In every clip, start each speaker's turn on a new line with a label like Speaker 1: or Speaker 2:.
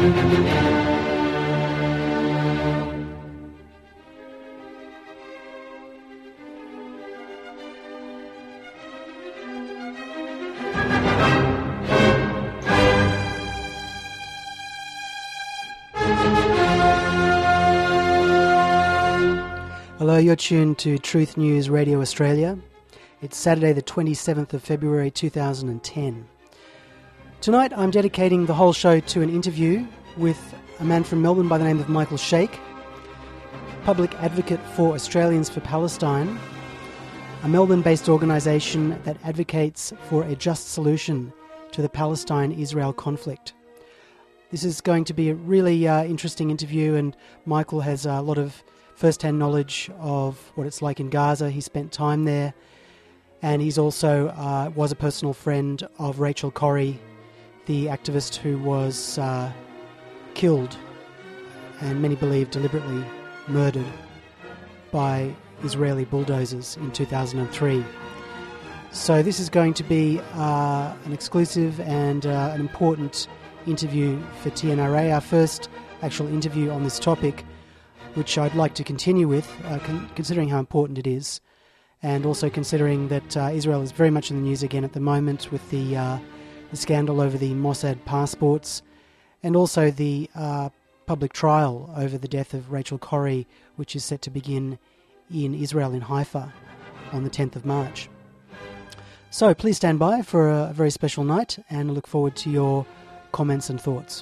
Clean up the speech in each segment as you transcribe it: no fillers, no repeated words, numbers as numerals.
Speaker 1: Hello, you're tuned to Truth News Radio Australia. It's Saturday the 27th of February 2010. Tonight I'm dedicating the whole show to an interview with a man from Melbourne by the name of Michael Sheikh, public advocate for Australians for Palestine, a Melbourne-based organisation that advocates for a just solution to the Palestine-Israel conflict. This is going to be a really interesting interview, and Michael has a lot of first-hand knowledge of what it's like in Gaza. He spent time there, and he's also was a personal friend of Rachel Corrie, the activist who was killed, and many believe deliberately murdered, by Israeli bulldozers in 2003. So this is going to be an exclusive and an important interview for TNRA, our first actual interview on this topic, which I'd like to continue with, considering how important it is, and also considering that Israel is very much in the news again at the moment with the scandal over the Mossad passports, and also the public trial over the death of Rachel Corrie, which is set to begin in Israel, in Haifa, on the 10th of March. So please stand by for a very special night, and I look forward to your comments and thoughts.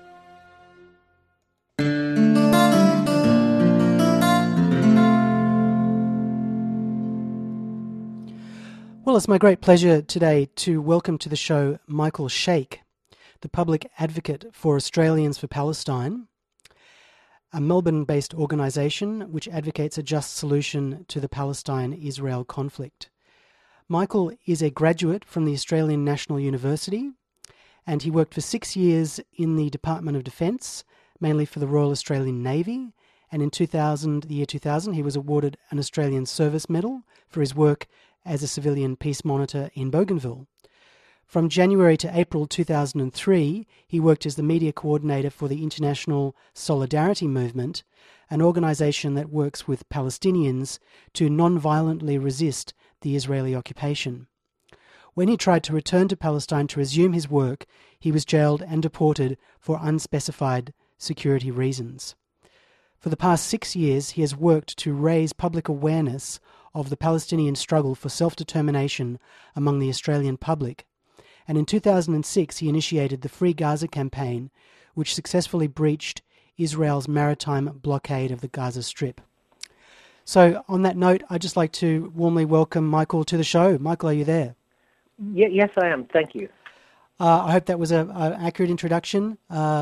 Speaker 1: Well, it's my great pleasure today to welcome to the show Michael Sheikh, the public advocate for Australians for Palestine, a Melbourne-based organisation which advocates a just solution to the Palestine-Israel conflict. Michael is a graduate from the Australian National University, and he worked for 6 years in the Department of Defence, mainly for the Royal Australian Navy, and in the year 2000, he was awarded an Australian Service Medal for his work as a civilian peace monitor in Bougainville. From January to April 2003, he worked as the media coordinator for the International Solidarity Movement, an organisation that works with Palestinians to non-violently resist the Israeli occupation. When he tried to return to Palestine to resume his work, he was jailed and deported for unspecified security reasons. For the past 6 years, he has worked to raise public awareness of the Palestinian struggle for self-determination among the Australian public. And in 2006, he initiated the Free Gaza campaign, which successfully breached Israel's maritime blockade of the Gaza Strip. So on that note, I'd just like to warmly welcome Michael to the show. Michael, are you there?
Speaker 2: Yes, I am. Thank you.
Speaker 1: I hope that was an accurate introduction.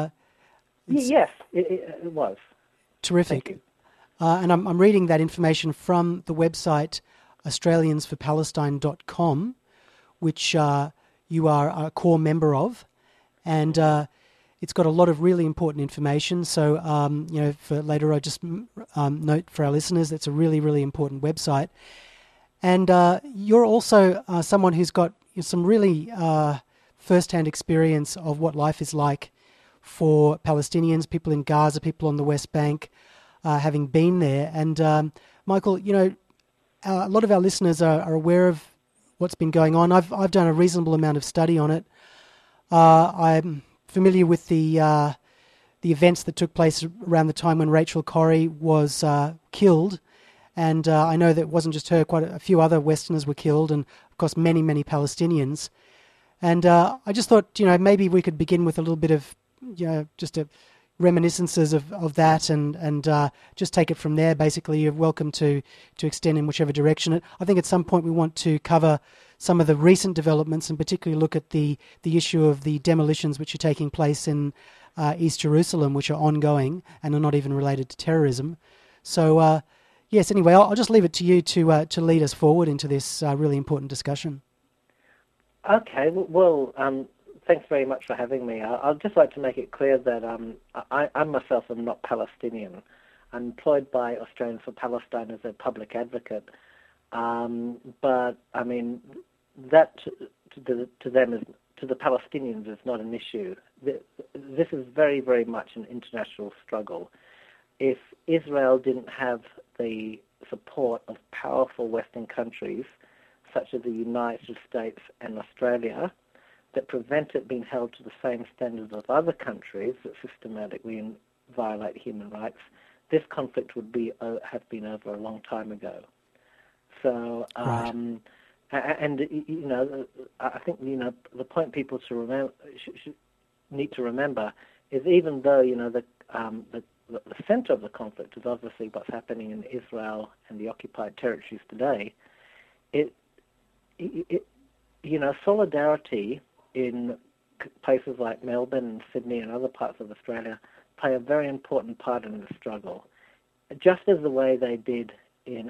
Speaker 2: Yes, it was.
Speaker 1: Terrific.
Speaker 2: Thank you.
Speaker 1: And I'm reading that information from the website australiansforpalestine.com, which you are a core member of, and it's got a lot of really important information. So, for later, I just note for our listeners, it's a really, really important website. And you're also someone who's got some really first-hand experience of what life is like for Palestinians, people in Gaza, people on the West Bank, having been there. And Michael, a lot of our listeners are aware of what's been going on. I've done a reasonable amount of study on it. I'm familiar with the events that took place around the time when Rachel Corrie was killed, and I know that it wasn't just her; quite a few other Westerners were killed, and of course many Palestinians. And I just thought, maybe we could begin with a little bit of, just reminiscences of that, and just take it from there. Basically, you're welcome to extend in whichever direction. I think at some point we want to cover some of the recent developments, and particularly look at the issue of the demolitions which are taking place in East Jerusalem, which are ongoing and are not even related to terrorism. So, yes, anyway, I'll just leave it to you to lead us forward into this really important discussion.
Speaker 2: Okay, well, thanks very much for having me. I'd just like to make it clear that I myself am not Palestinian. I'm employed by Australians for Palestine as a public advocate. But, I mean, that to them is to the Palestinians is not an issue. This is very, very much an international struggle. If Israel didn't have the support of powerful Western countries, such as the United States and Australia, that prevent it being held to the same standards of other countries that systematically violate human rights, this conflict would have been over a long time ago. So,
Speaker 1: Right.
Speaker 2: and I think the point people need to remember is, even though the center of the conflict is obviously what's happening in Israel and the occupied territories today, solidarity in places like Melbourne and Sydney and other parts of Australia play a very important part in the struggle, just as the way they did in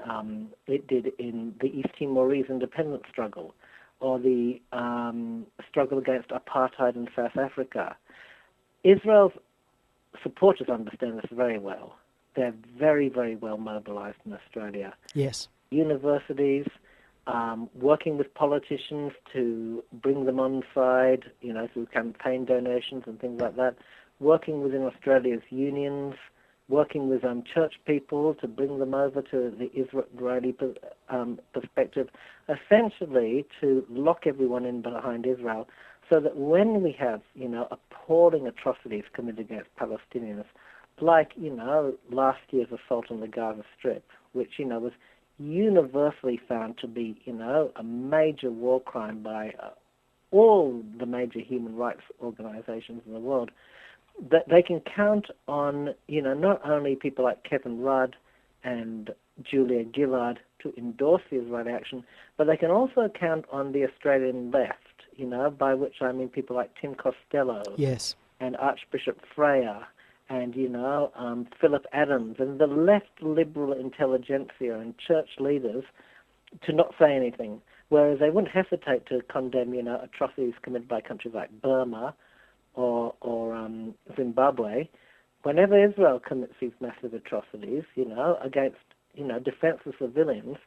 Speaker 2: the East Timorese independence struggle, or the struggle against apartheid in South Africa. Israel's supporters understand this very well. They're very, very well mobilized in Australia.
Speaker 1: Yes.
Speaker 2: Universities, working with politicians to bring them on side, through campaign donations and things like that, working within Australia's unions, working with church people to bring them over to the Israeli perspective, essentially to lock everyone in behind Israel, so that when we have, appalling atrocities committed against Palestinians, like, last year's assault on the Gaza Strip, which, was universally found to be, a major war crime by all the major human rights organizations in the world, that they can count on, not only people like Kevin Rudd and Julia Gillard to endorse the Israeli action, but they can also count on the Australian left, by which I mean people like Tim Costello,
Speaker 1: Yes,
Speaker 2: and Archbishop Freya, and, Philip Adams, and the left liberal intelligentsia and church leaders to not say anything, whereas they wouldn't hesitate to condemn, atrocities committed by countries like Burma or Zimbabwe. Whenever Israel commits these massive atrocities, against, defenseless civilians,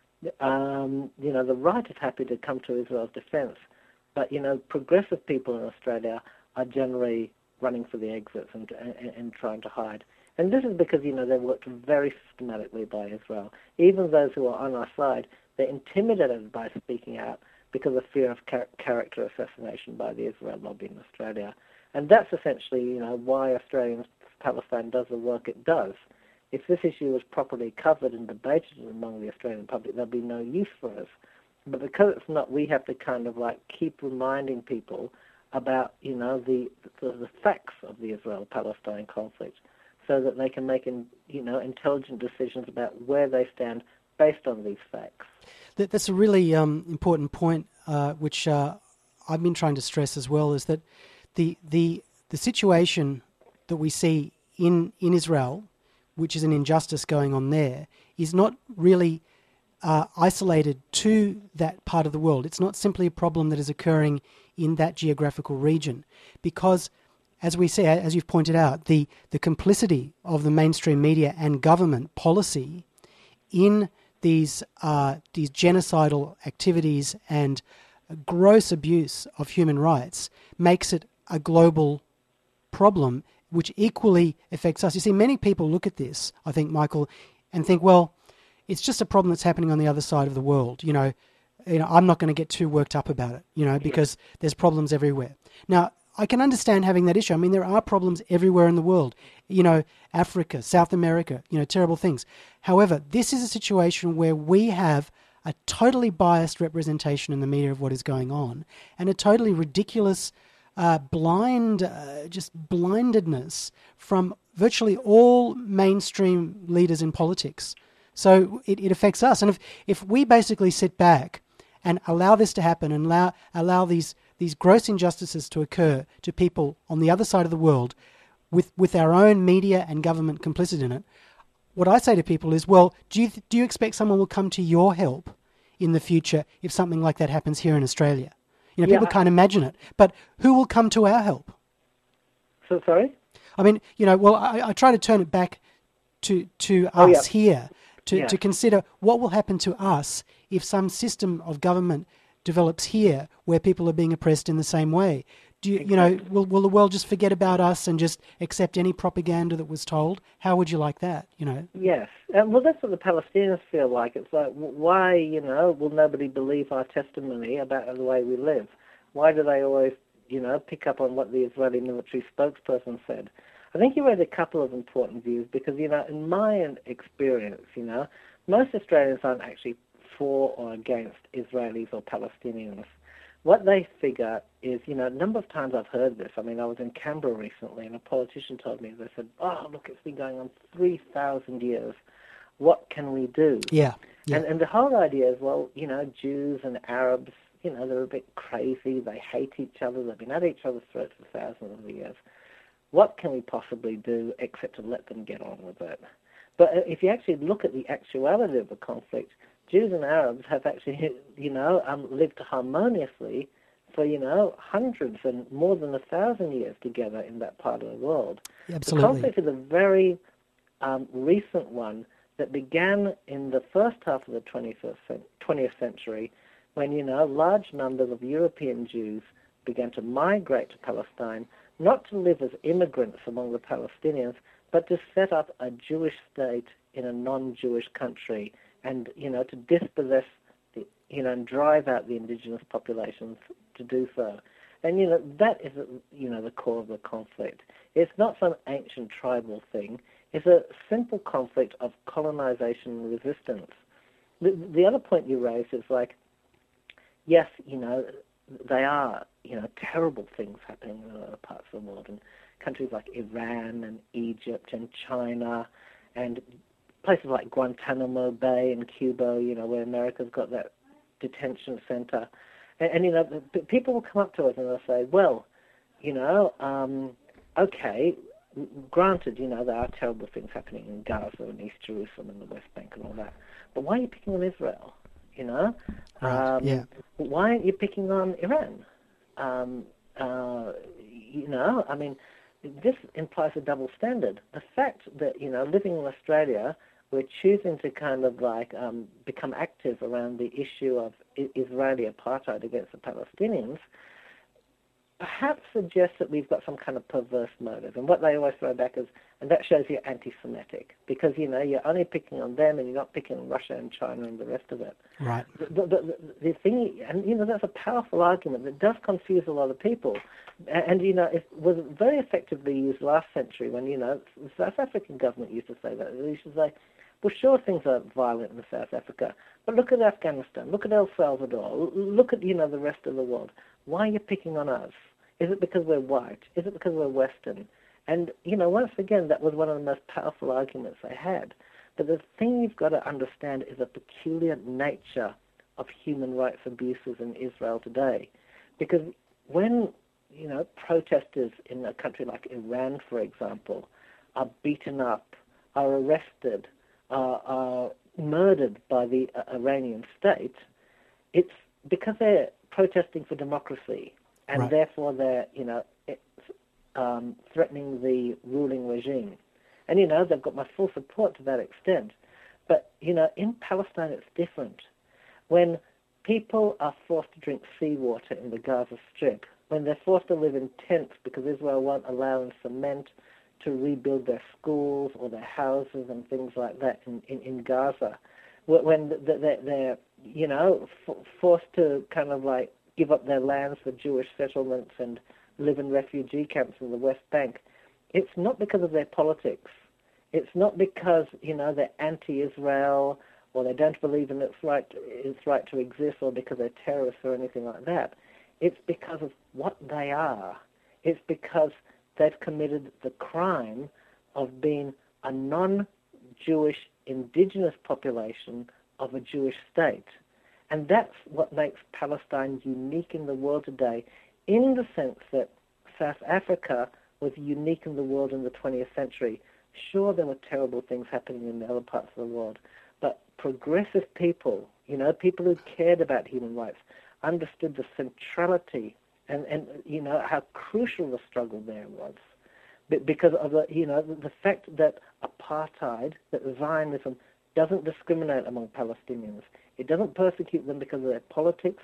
Speaker 2: the right is happy to come to Israel's defense. But, progressive people in Australia are generally running for the exits and trying to hide. And this is because, they're worked very systematically by Israel. Even those who are on our side, they're intimidated by speaking out because of fear of character assassination by the Israel lobby in Australia. And that's essentially, why Palestine does the work it does. If this issue was properly covered and debated among the Australian public, there'd be no use for us. But because it's not, we have to kind of keep reminding people about, the facts of the Israel-Palestine conflict, so that they can make, intelligent decisions about where they stand based on these facts.
Speaker 1: That's a really important point, which I've been trying to stress as well, is that the situation that we see in Israel, which is an injustice going on there, is not really isolated to that part of the world. It's not simply a problem that is occurring in that geographical region, because, as we say, as you've pointed out, the complicity of the mainstream media and government policy in these genocidal activities and gross abuse of human rights makes it a global problem, which equally affects us. You see, many people look at this, I think, Michael, and think, well, it's just a problem that's happening on the other side of the world. I'm not going to get too worked up about it, because there's problems everywhere. Now, I can understand having that issue. I mean, there are problems everywhere in the world. Africa, South America, terrible things. However, this is a situation where we have a totally biased representation in the media of what is going on, and a totally ridiculous, blindedness from virtually all mainstream leaders in politics. So it affects us. And if we basically sit back and allow this to happen and allow these gross injustices to occur to people on the other side of the world with our own media and government complicit in it, what I say to people is, well, do you expect someone will come to your help in the future if something like that happens here in Australia? People can't imagine it. But who will come to our help?
Speaker 2: So, sorry?
Speaker 1: I mean, I try to turn it back to us here, to consider what will happen to us if some system of government develops here, where people are being oppressed in the same way? Do you,
Speaker 2: Exactly.
Speaker 1: will the world just forget about us and just accept any propaganda that was told? How would you like that,
Speaker 2: Yes. Well, that's what the Palestinians feel like. It's like, why, will nobody believe our testimony about the way we live? Why do they always, pick up on what the Israeli military spokesperson said? I think you raised a couple of important views because, in my experience, most Australians aren't actually for or against Israelis or Palestinians. What they figure is, a number of times I've heard this. I mean, I was in Canberra recently and a politician told me, they said, oh, look, it's been going on 3,000 years. What can we do?
Speaker 1: Yeah.
Speaker 2: And the whole idea is, well, Jews and Arabs, they're a bit crazy. They hate each other. They've been at each other's throats for thousands of years. What can we possibly do except to let them get on with it? But if you actually look at the actuality of the conflict, Jews and Arabs have actually, lived harmoniously for, hundreds and more than 1,000 years together in that part of the world.
Speaker 1: Absolutely.
Speaker 2: The conflict is a very recent one that began in the first half of the 20th century when, large numbers of European Jews began to migrate to Palestine, not to live as immigrants among the Palestinians, but to set up a Jewish state in a non-Jewish country and, to dispossess, and drive out the indigenous populations to do so. And, that is, the core of the conflict. It's not some ancient tribal thing. It's a simple conflict of colonization and resistance. The other point you raised is like, yes, they are, terrible things happening in other parts of the world, and countries like Iran and Egypt and China and places like Guantanamo Bay in Cuba, where America's got that detention center. And people will come up to us and they'll say, well, okay, granted, there are terrible things happening in Gaza and East Jerusalem and the West Bank and all that, but why are you picking on Israel?
Speaker 1: Right. Yeah.
Speaker 2: Why aren't you picking on Iran? I mean, this implies a double standard. The fact that, living in Australia, we're choosing to kind of like become active around the issue of Israeli apartheid against the Palestinians, perhaps suggests that we've got some kind of perverse motive. And what they always throw back is, and that shows you're anti-Semitic, because, you're only picking on them and you're not picking on Russia and China and the rest of it.
Speaker 1: Right.
Speaker 2: The thing, and, that's a powerful argument that does confuse a lot of people. And, it was very effectively used last century when, the South African government used to say that. They used to say, well, sure, things are violent in South Africa, but look at Afghanistan, look at El Salvador, look at, the rest of the world. Why are you picking on us? Is it because we're white? Is it because we're Western? And, once again, that was one of the most powerful arguments they had. But the thing you've got to understand is the peculiar nature of human rights abuses in Israel today. Because when, protesters in a country like Iran, for example, are beaten up, are arrested, are murdered by the Iranian state, it's because they're protesting for democracy. And
Speaker 1: right.
Speaker 2: Therefore they're, threatening the ruling regime. And, they've got my full support to that extent. But, in Palestine it's different. When people are forced to drink seawater in the Gaza Strip, when they're forced to live in tents because Israel won't allow them cement to rebuild their schools or their houses and things like that in Gaza, when they're, forced to kind of like give up their lands for Jewish settlements and live in refugee camps in the West Bank, it's not because of their politics. It's not because, they're anti-Israel or they don't believe in its right to exist or because they're terrorists or anything like that. It's because of what they are. It's because they've committed the crime of being a non-Jewish indigenous population of a Jewish state. And that's what makes Palestine unique in the world today, in the sense that South Africa was unique in the world in the 20th century. Sure, there were terrible things happening in other parts of the world, but progressive people, people who cared about human rights, understood the centrality and how crucial the struggle there was. Because of the fact that apartheid, that Zionism doesn't discriminate among Palestinians. It doesn't persecute them because of their politics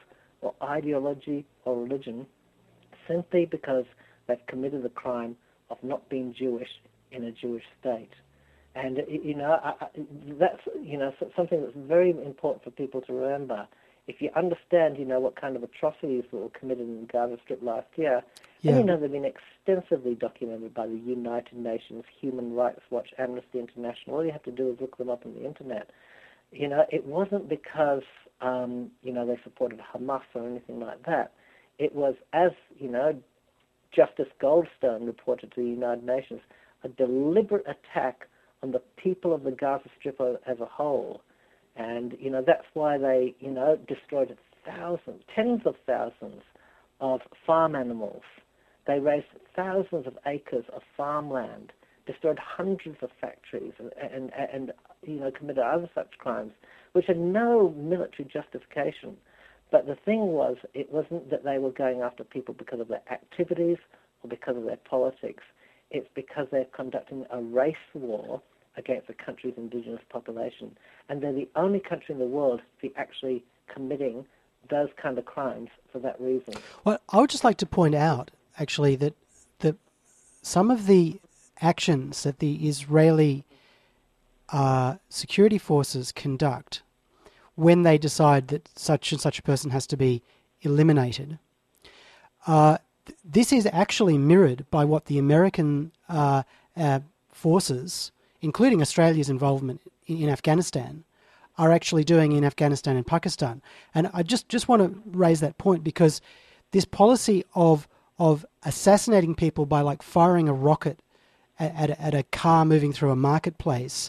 Speaker 2: or ideology or religion simply because they've committed the crime of not being Jewish in a Jewish state. And, that's, something that's very important for people to remember. If you understand, what kind of atrocities were committed in the Gaza Strip last year, and they've been extensively documented by the United Nations, Human Rights Watch, Amnesty International. All you have to do is look them up on the internet. It wasn't because, they supported Hamas or anything like that. It was, as, Justice Goldstone reported to the United Nations, a deliberate attack on the people of the Gaza Strip as a whole. And, that's why they, destroyed thousands, tens of thousands of farm animals. They razed thousands of acres of farmland, destroyed hundreds of factories, and committed other such crimes, which had no military justification. But the thing was, it wasn't that they were going after people because of their activities or because of their politics. It's because they're conducting a race war against the country's indigenous population. And they're the only country in the world to be actually committing those kind of crimes for that reason.
Speaker 1: Well, I would just like to point out, actually, that some of the actions that the Israeli security forces conduct when they decide that such and such a person has to be eliminated, this is actually mirrored by what the American forces, including Australia's involvement in Afghanistan, are actually doing in Afghanistan and Pakistan. And I just want to raise that point because this policy of assassinating people by like firing a rocket at a car moving through a marketplace,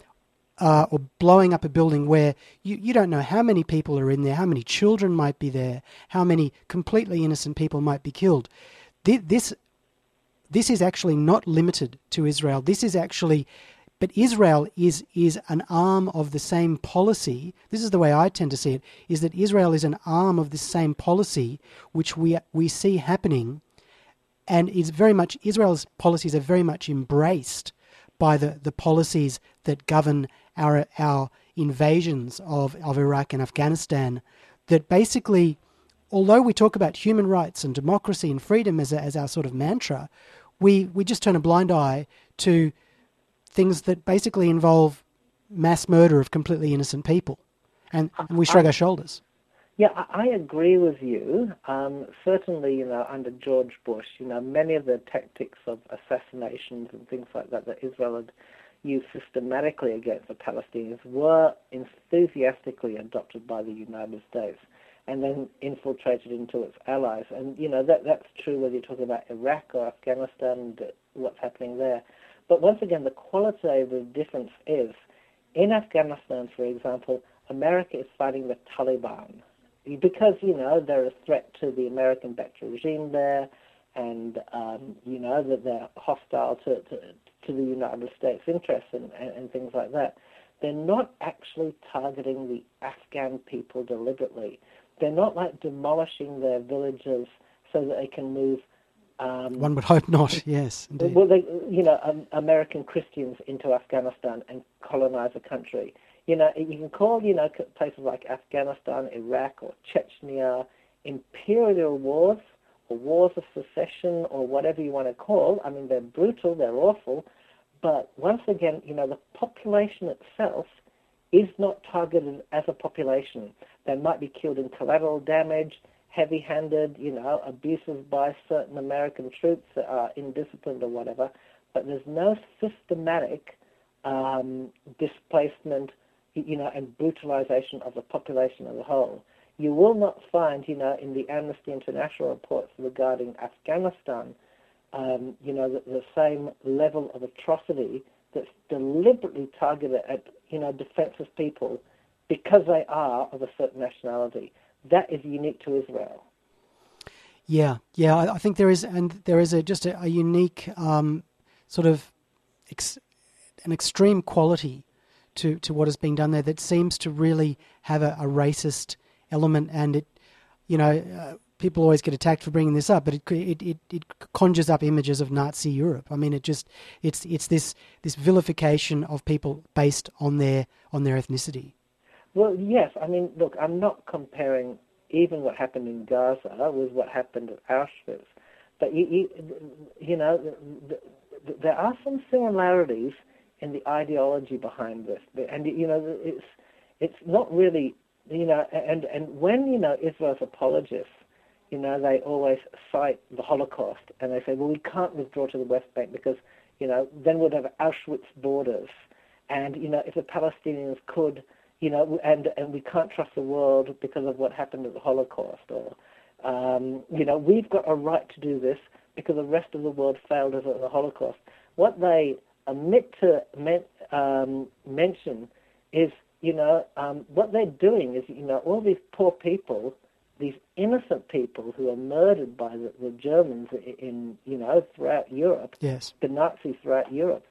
Speaker 1: or blowing up a building where you don't know how many people are in there, how many children might be there, how many completely innocent people might be killed. This is actually not limited to Israel. This is actually, but Israel is an arm of the same policy. This is the way I tend to see it, is that Israel is an arm of the same policy which we see happening, and is very much, Israel's policies are very much embraced by the policies that govern our invasions of Iraq and Afghanistan, that basically, although we talk about human rights and democracy and freedom as our sort of mantra, we just turn a blind eye to things that basically involve mass murder of completely innocent people. And we shrug our shoulders.
Speaker 2: Yeah, I agree with you. Certainly, under George Bush, many of the tactics of assassinations and things like that Israel had used systematically against the Palestinians were enthusiastically adopted by the United States and then infiltrated into its allies. And, that's true whether you're talking about Iraq or Afghanistan and what's happening there. But once again, the qualitative difference is, in Afghanistan, for example, America is fighting the Taliban because, they're a threat to the American-backed regime there, and, that they're hostile to the United States interests and things like that. They're not actually targeting the Afghan people deliberately. They're not like demolishing their villages so that they can move.
Speaker 1: One would hope not. Yes, indeed.
Speaker 2: Well, American Christians into Afghanistan and colonize a country. You can call places like Afghanistan, Iraq, or Chechnya imperial wars or wars of secession or whatever you want to call. I mean, they're brutal, they're awful, but once again, the population itself is not targeted as a population. They might be killed in collateral damage, heavy-handed, abuses by certain American troops that are indisciplined or whatever, but there's no systematic displacement, and brutalization of the population as a whole. You will not find, in the Amnesty International reports regarding Afghanistan, the same level of atrocity that's deliberately targeted at, defenseless people because they are of a certain nationality. That is unique to Israel.
Speaker 1: Yeah, I think there is just a unique sort of an extreme quality to what is being done there that seems to really have a racist element, and it, people always get attacked for bringing this up, but it conjures up images of Nazi Europe. I mean, it's this vilification of people based on their ethnicity.
Speaker 2: Well, yes. I mean, look, I'm not comparing, even what happened in Gaza was what happened at Auschwitz. But there are some similarities in the ideology behind this, and it's not really, and when Israel's apologists, they always cite the Holocaust, and they say, well, we can't withdraw to the West Bank because then we'd have Auschwitz borders, and if the Palestinians could, and we can't trust the world because of what happened at the Holocaust, or we've got a right to do this because the rest of the world failed us at the Holocaust. What they omit to mention is, what they're doing is, all these poor people, these innocent people who are murdered by the Germans in, throughout Europe,
Speaker 1: yes,
Speaker 2: the Nazis throughout Europe,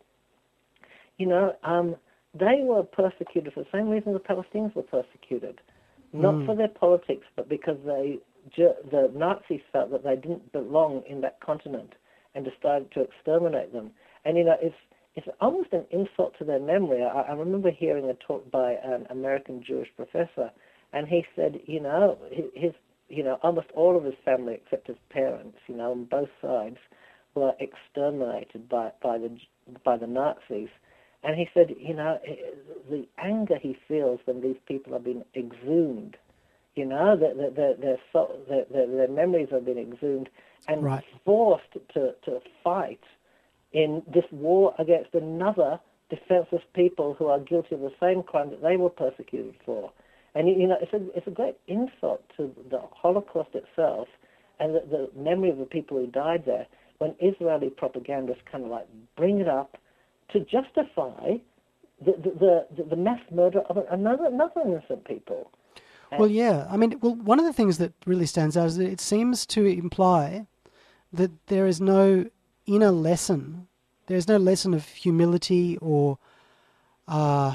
Speaker 2: they were persecuted for the same reason the Palestinians were persecuted. Not for their politics, but because the Nazis felt that they didn't belong in that continent and decided to exterminate them. And, it's almost an insult to their memory. I remember hearing a talk by an American Jewish professor, and he said, his almost all of his family, except his parents, on both sides, were exterminated by the Nazis. And he said, the anger he feels when these people are being exhumed, their memories have been exhumed and
Speaker 1: right,
Speaker 2: forced to fight in this war against another defenseless people who are guilty of the same crime that they were persecuted for. And, it's a great insult to the Holocaust itself and the memory of the people who died there when Israeli propagandists kind of bring it up to justify the mass murder of another innocent people.
Speaker 1: Well, yeah. I mean, one of the things that really stands out is that it seems to imply that there is no inner lesson. There's no lesson of humility or, a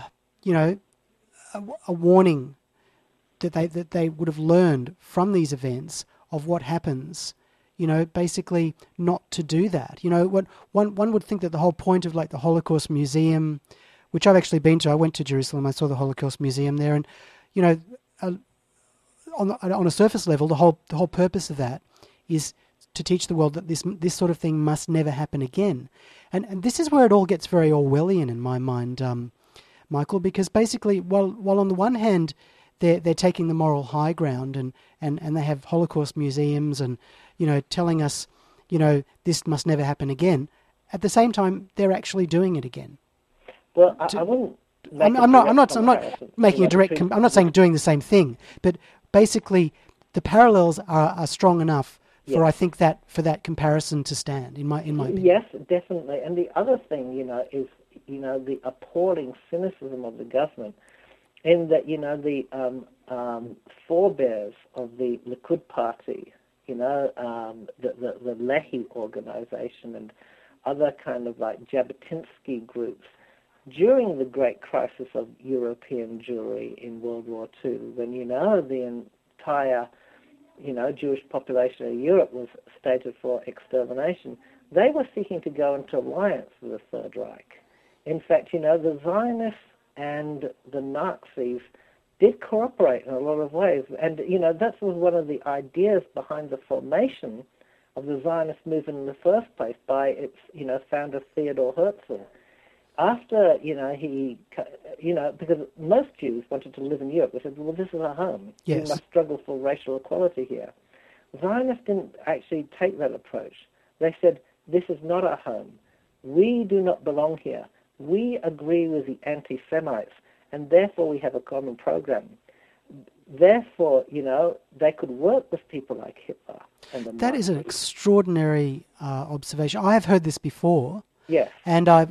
Speaker 1: warning that they would have learned from these events of what happens. Basically not to do that. What one would think that the whole point of the Holocaust Museum, which I've actually been to, I went to Jerusalem, I saw the Holocaust Museum there, and on a surface level, the whole purpose of that is to teach the world that this sort of thing must never happen again. And this is where it all gets very Orwellian in my mind, Michael, because basically, while on the one hand they're taking the moral high ground and they have Holocaust museums and telling us this must never happen again, at the same time they're actually doing it again.
Speaker 2: Well, I wouldn't.
Speaker 1: I'm not making a direct. I'm not saying doing the same thing, but basically the parallels are strong enough for I think for that comparison to stand in my opinion.
Speaker 2: Yes, definitely. And the other thing, is the appalling cynicism of the government, in that the forebears of the Likud party, the Lehi organization and other kind of Jabotinsky groups during the great crisis of European Jewry in World War II, when the entire Jewish population of Europe was stated for extermination, they were seeking to go into alliance with the Third Reich. In fact, the Zionists and the Nazis did cooperate in a lot of ways. And, that was one of the ideas behind the formation of the Zionist movement in the first place by its, founder Theodor Herzl. After, because most Jews wanted to live in Europe, they said, well, this is our home.
Speaker 1: Yes.
Speaker 2: We must struggle for racial equality here. Zionists didn't actually take that approach. They said, this is not our home. We do not belong here. We agree with the anti-Semites, and therefore we have a common program. Therefore, they could work with people like Hitler. And
Speaker 1: that is an extraordinary observation. I have heard this before.
Speaker 2: Yes.
Speaker 1: And I've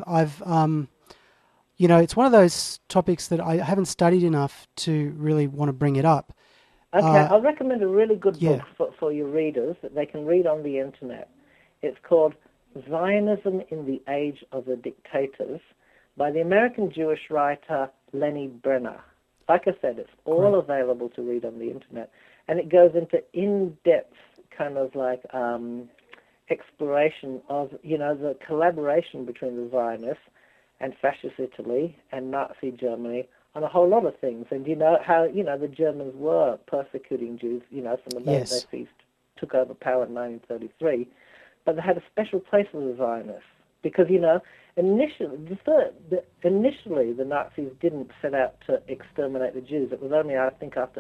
Speaker 1: it's one of those topics that I haven't studied enough to really want to bring it up.
Speaker 2: Okay, I'll recommend a really good book for your readers that they can read on the internet. It's called Zionism in the Age of the Dictators by the American Jewish writer Lenny Brenner. Like I said, it's all available to read on the internet, and it goes into in-depth kind of exploration of, the collaboration between the Zionists and Fascist Italy and Nazi Germany on a whole lot of things. And how the Germans were persecuting Jews, from the moment they took over power in 1933. But they had a special place for the Zionists because, initially the Nazis didn't set out to exterminate the Jews. It was only, I think, after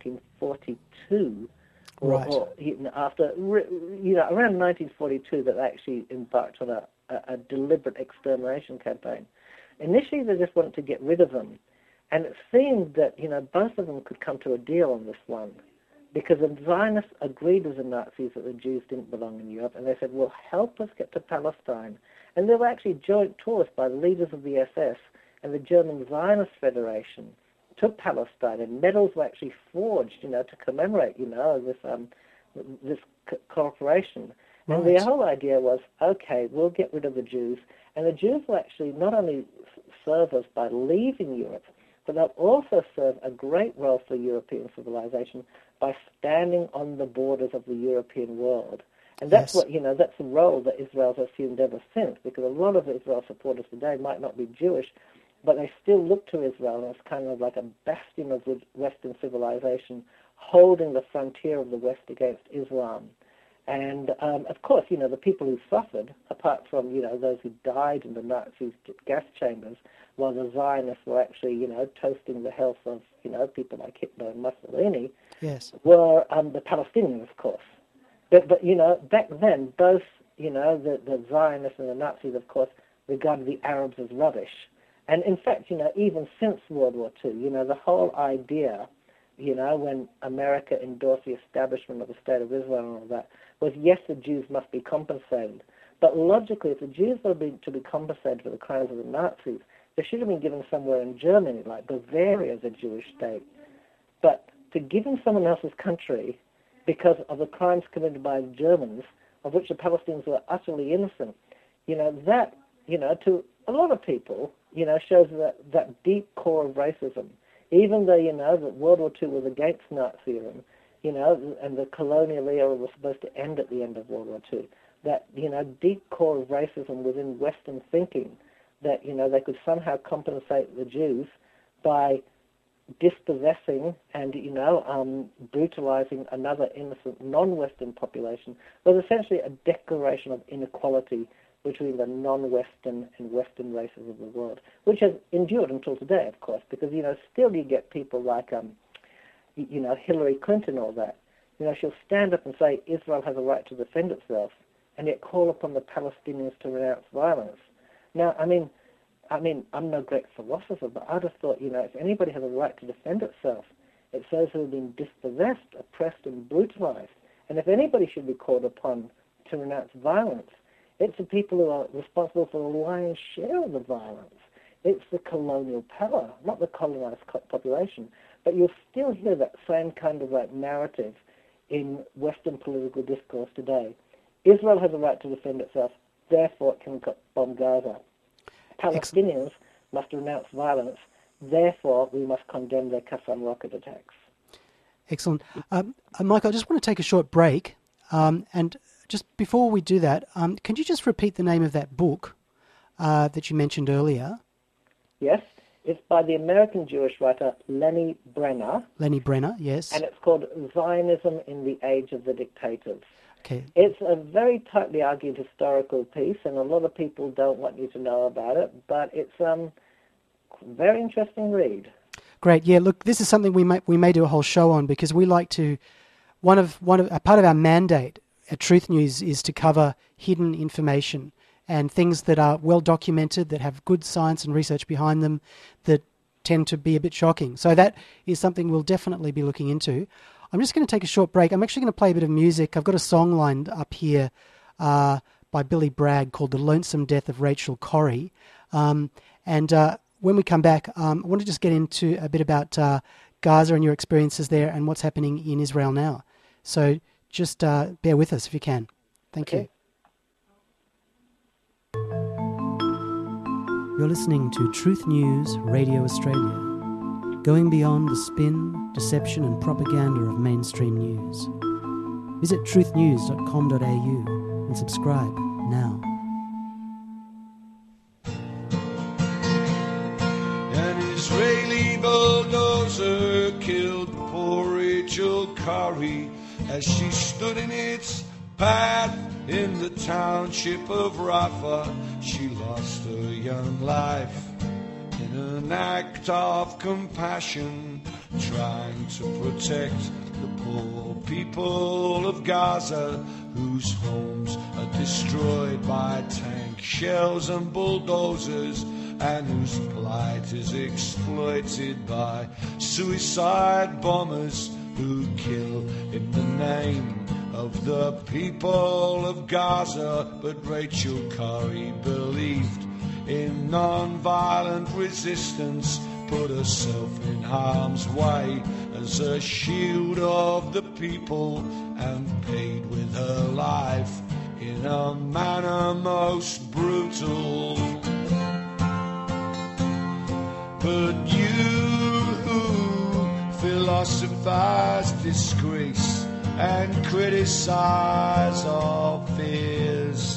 Speaker 2: 1942,
Speaker 1: right.
Speaker 2: or after, around 1942 that they actually embarked on a deliberate extermination campaign. Initially, they just wanted to get rid of them. And it seemed that, both of them could come to a deal on this one, because the Zionists agreed with the Nazis that the Jews didn't belong in Europe, and they said, well, help us get to Palestine. And there were actually joint tours by the leaders of the SS and the German Zionist Federation to Palestine, and medals were actually forged, to commemorate, this cooperation.
Speaker 1: Right.
Speaker 2: And the whole idea was, okay, we'll get rid of the Jews, and the Jews will actually not only serve us by leaving Europe, but they'll also serve a great role for European civilization by standing on the borders of the European world. And that's what, that's the role that Israel's assumed ever since, because a lot of Israel supporters today might not be Jewish, but they still look to Israel as kind of like a bastion of Western civilization, holding the frontier of the West against Islam. And, of course, the people who suffered, apart from, those who died in the Nazi gas chambers, while the Zionists were actually, toasting the health of, people like Hitler and Mussolini, were the Palestinians, of course. But back then, both, the Zionists and the Nazis, of course, regarded the Arabs as rubbish. And, in fact, even since World War II, the whole idea, when America endorsed the establishment of the State of Israel and all that, was, yes, the Jews must be compensated. But logically, if the Jews were to be compensated for the crimes of the Nazis, they should have been given somewhere in Germany, like Bavaria as a Jewish state. But to give them someone else's country because of the crimes committed by the Germans, of which the Palestinians were utterly innocent, that, to a lot of people, shows that deep core of racism. Even though, that World War II was against Nazism, and the colonial era was supposed to end at the end of World War II, that, deep core of racism within Western thinking, that, they could somehow compensate the Jews by dispossessing and, brutalizing another innocent non-Western population, was essentially a declaration of inequality between the non-Western and Western races of the world, which has endured until today, of course, because, still you get people like, Hillary Clinton or that. She'll stand up and say Israel has a right to defend itself, and yet call upon the Palestinians to renounce violence. Now, I mean, I'm no great philosopher, but I'd have thought, if anybody has a right to defend itself, it's those who have been dispossessed, oppressed, and brutalized. And if anybody should be called upon to renounce violence, it's the people who are responsible for the lion's share of the violence. It's the colonial power, not the colonized population. But you'll still hear that same kind of narrative in Western political discourse today. Israel has a right to defend itself, therefore it can bomb Gaza. Palestinians must renounce violence, therefore we must condemn their Qassam rocket attacks.
Speaker 1: Excellent. Michael, I just want to take a short break, and just before we do that, can you just repeat the name of that book that you mentioned earlier? Yes,
Speaker 2: it's by the American Jewish writer Lenny Brenner.
Speaker 1: Lenny Brenner, yes.
Speaker 2: And it's called Zionism in the Age of the Dictators.
Speaker 1: Okay.
Speaker 2: It's a very tightly argued historical piece, and a lot of people don't want you to know about it, but it's a very interesting read.
Speaker 1: Great. Yeah, look, this is something we may do a whole show on, because we like to, a part of our mandate at Truth News is to cover hidden information and things that are well documented, that have good science and research behind them, that tend to be a bit shocking. So that is something we'll definitely be looking into. I'm just going to take a short break. I'm actually going to play a bit of music. I've got a song lined up here by Billy Bragg called The Lonesome Death of Rachel Corrie. And when we come back, I want to just get into a bit about Gaza and your experiences there and what's happening in Israel now. So just bear with us if you can. Thank you. You're listening to Truth News Radio Australia, going beyond the spin, deception and propaganda of mainstream news. Visit truthnews.com.au and subscribe now.
Speaker 3: An Israeli boat Corrie as she stood in its path in the township of Rafa. She lost her young life in an act of compassion, trying to protect the poor people of Gaza, whose homes are destroyed by tank shells and bulldozers, and whose plight is exploited by suicide bombers who kill in the name of the people of Gaza. But Rachel Corrie believed in non-violent resistance, put herself in harm's way as a shield of the people, and paid with her life in a manner most brutal. But you who philosophize disgrace and criticize our fears,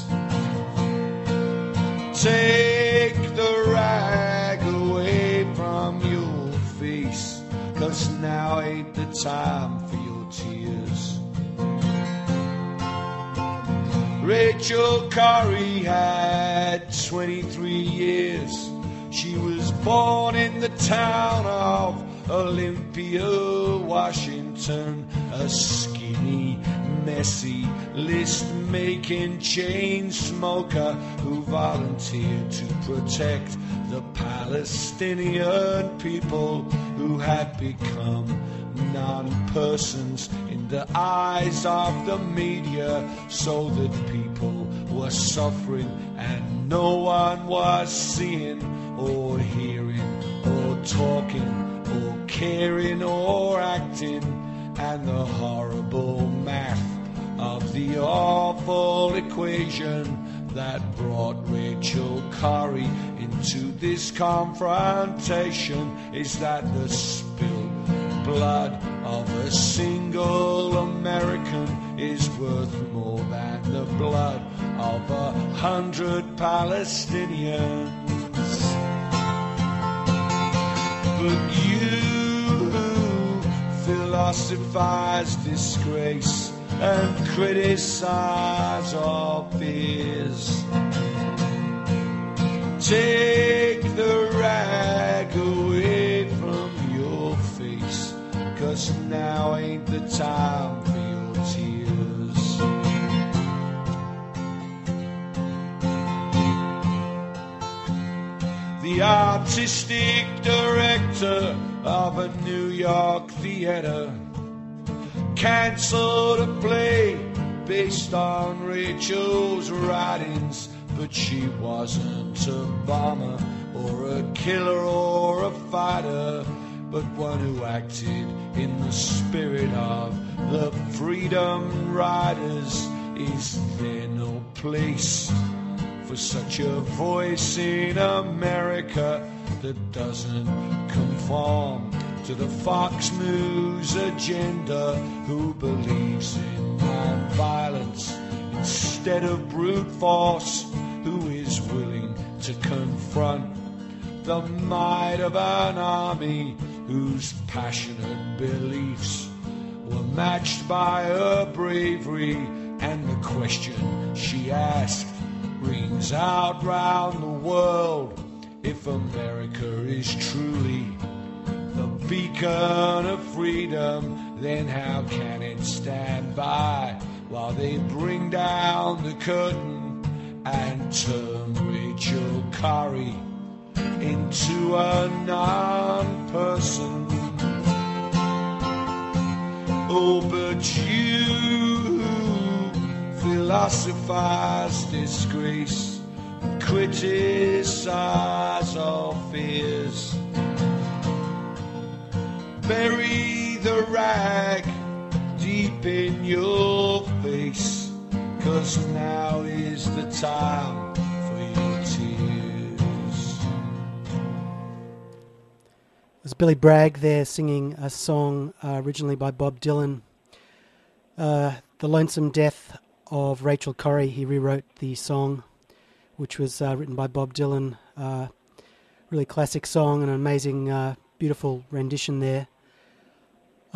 Speaker 3: take the rag away from your face, 'cause now ain't the time for your tears. Rachel Corrie had 23 years. She was born in the town of Olympia, Washington, a skinny, messy, list-making chain smoker who volunteered to protect the Palestinian people, who had become non-persons in the eyes of the media, so that people were suffering and no one was seeing or hearing or talking or caring or acting, and the horrible math of the awful equation that brought Rachel Corrie into this confrontation is that the spilled blood of a single American is worth more than the blood of 100 Palestinians. But you who philosophize disgrace and criticize our fears, take the rag away from your face, 'cause now ain't the time for your tears. The artistic director of a New York theater cancelled a play based on Rachel's writings, but she wasn't a bomber or a killer or a fighter, but one who acted in the spirit of the Freedom Riders. Is there no place for such a voice in America that doesn't conform to the Fox News agenda, who believes in non-violence instead of brute force, who is willing to confront the might of an army, whose passionate beliefs were matched by her bravery, and the question she asked rings out round the world: if America is truly the beacon of freedom, then how can it stand by while they bring down the curtain and turn Rachel Corrie into a non-person? Oh, but you philosophize disgrace, criticize our fears, bury the rag deep in your face, 'cause now is the time for your tears.
Speaker 1: There's Billy Bragg there singing a song originally by Bob Dylan. The Lonesome Death of Rachel Corrie. He rewrote the song, which was written by Bob Dylan. Really classic song and an amazing, beautiful rendition there.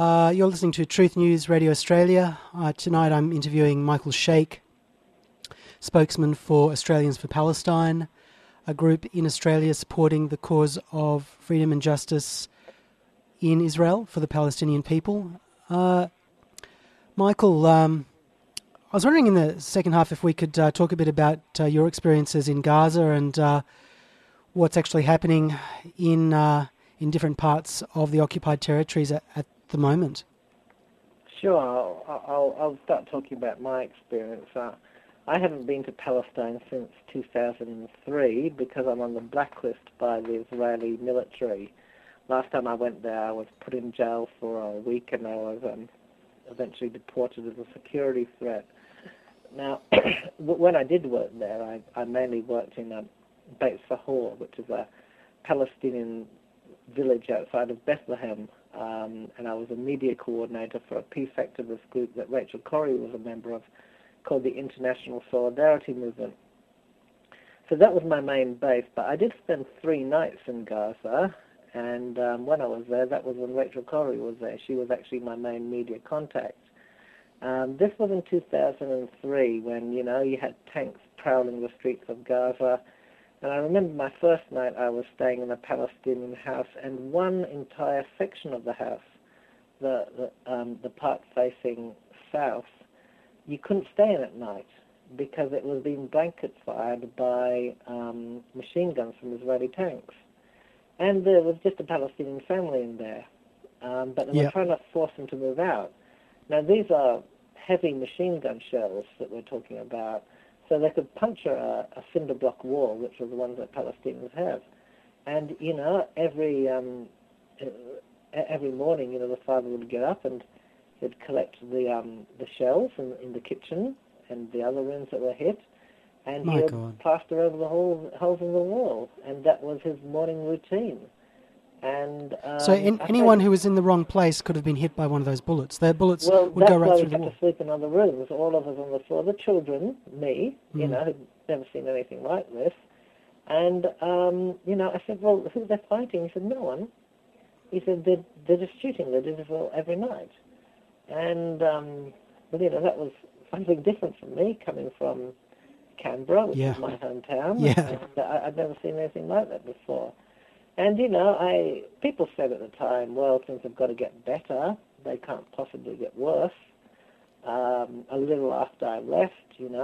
Speaker 1: You're listening to Truth News Radio Australia. Tonight I'm interviewing Michael Sheikh, spokesman for Australians for Palestine, a group in Australia supporting the cause of freedom and justice in Israel for the Palestinian people. Michael, I was wondering in the second half if we could talk a bit about your experiences in Gaza and what's actually happening in different parts of the occupied territories at the moment.
Speaker 2: Sure, I'll start talking about my experience. I haven't been to Palestine since 2003 because I'm on the blacklist by the Israeli military. Last time I went there, I was put in jail for a week and I was eventually deported as a security threat. Now, when I did work there, I mainly worked in Beit Sahor, which is a Palestinian village outside of Bethlehem, and I was a media coordinator for a peace activist group that Rachel Corrie was a member of, called the International Solidarity Movement. So that was my main base, but I did spend 3 nights in Gaza, and when I was there, that was when Rachel Corrie was there. She was actually my main media contact. This was in 2003 when, you had tanks prowling the streets of Gaza, and I remember my first night I was staying in a Palestinian house, and one entire section of the house, the part facing south, you couldn't stay in at night because it was being blanket fired by machine guns from Israeli tanks. And there was just a Palestinian family in there, but they were trying to force them to move out. Now, these are heavy machine gun shells that we're talking about, so they could puncture a cinder block wall, which are the ones that Palestinians have. And, every morning, the father would get up and he'd collect the shells in the kitchen and the other rooms that were hit, and he would plaster over the holes in the wall, and that was his morning routine. And
Speaker 1: so anyone who was in the wrong place could have been hit by one of those bullets. Their bullets would go right through the wall. Well, that's why we had to sleep in other rooms, all of us on the floor. The children, me, who'd never seen anything like this. And, I said, well, who are they fighting? He said, no one. He said, they're just shooting. They do this every night. And, that was something different from me, coming from Canberra, which is my hometown. Yeah.
Speaker 2: And I'd never seen anything like that before. And, people said at the time, well, things have got to get better. They can't possibly get worse. A little after I left,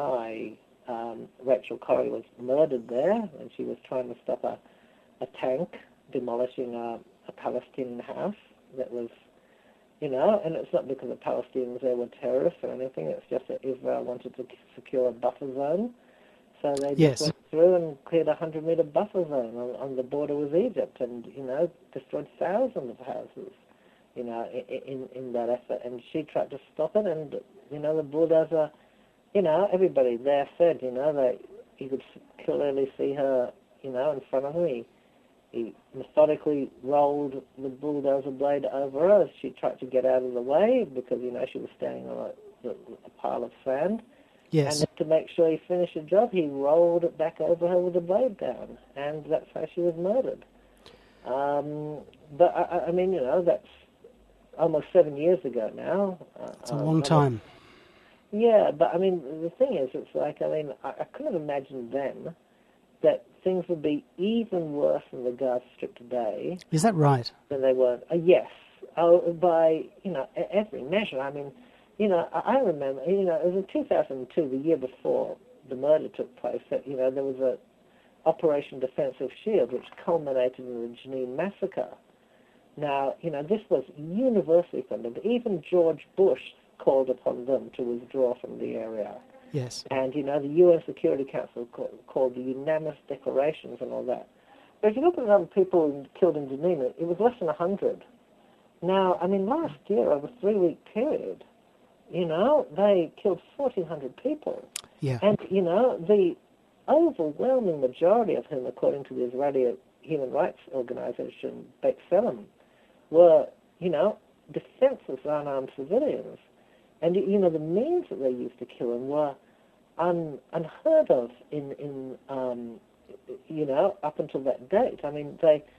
Speaker 2: Rachel Corrie was murdered there, and she was trying to stop a tank demolishing a Palestinian house that was, and it's not because the Palestinians there were terrorists or anything, it's just that Israel wanted to secure a buffer zone. So they just went through and cleared a 100-meter buffer zone on the border with Egypt and, destroyed thousands of houses, in that effort. And she tried to stop it, and, the bulldozer, everybody there said, that you could clearly see her, in front of me. He methodically rolled the bulldozer blade over her as she tried to get out of the way because, she was standing on a pile of sand.
Speaker 1: Yes. And
Speaker 2: to make sure he finished the job, he rolled it back over her with the blade down, and that's how she was murdered. But, that's almost 7 years ago now.
Speaker 1: It's a long time.
Speaker 2: Yeah, but, the thing is, it's like, I couldn't imagine then that things would be even worse in the Gaza Strip today.
Speaker 1: Is that right?
Speaker 2: Than they were. Yes. By, every measure. I remember, it was in 2002, the year before the murder took place, that, there was a Operation Defensive Shield, which culminated in the Jenin massacre. Now, this was universally funded. Even George Bush called upon them to withdraw from the area.
Speaker 1: Yes.
Speaker 2: And, the UN Security Council called the unanimous declarations and all that. But if you look at the number of people killed in Jenin, it was less than 100. Now, last year, over a 3-week period, they killed 1,400 people.
Speaker 1: Yeah.
Speaker 2: And, the overwhelming majority of whom, according to the Israeli human rights organization, B'Tselem, were, defenseless, unarmed civilians. And, the means that they used to kill them were unheard of in up until that date.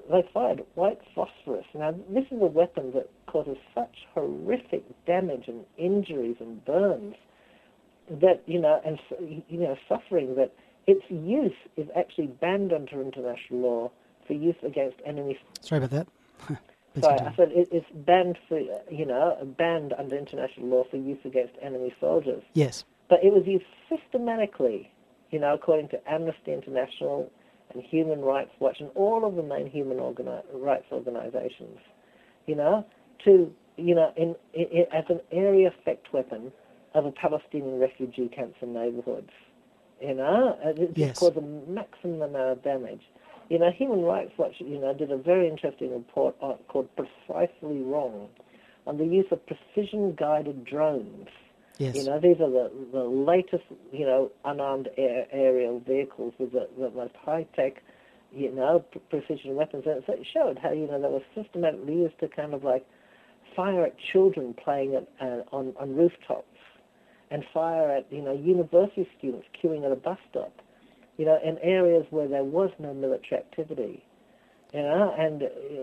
Speaker 2: they fired white phosphorus. Now, this is a weapon that causes such horrific damage and injuries and burns that, suffering, that its use is actually banned under international law for use against enemy.
Speaker 1: Sorry about that.
Speaker 2: Sorry, I said it's banned banned under international law for use against enemy soldiers.
Speaker 1: Yes.
Speaker 2: But it was used systematically, according to Amnesty International and Human Rights Watch and all of the main human rights organizations, to, as an area effect weapon of a Palestinian refugee camps and neighborhoods. It
Speaker 1: Yes.
Speaker 2: caused a maximum amount of damage. Human Rights Watch, did a very interesting report called Precisely Wrong on the use of precision-guided drones.
Speaker 1: Yes.
Speaker 2: These are the latest, unarmed aerial vehicles with the most high-tech, precision weapons. And so it showed how, they were systematically used to kind of like fire at children playing on rooftops and fire at, university students queuing at a bus stop, in areas where there was no military activity. And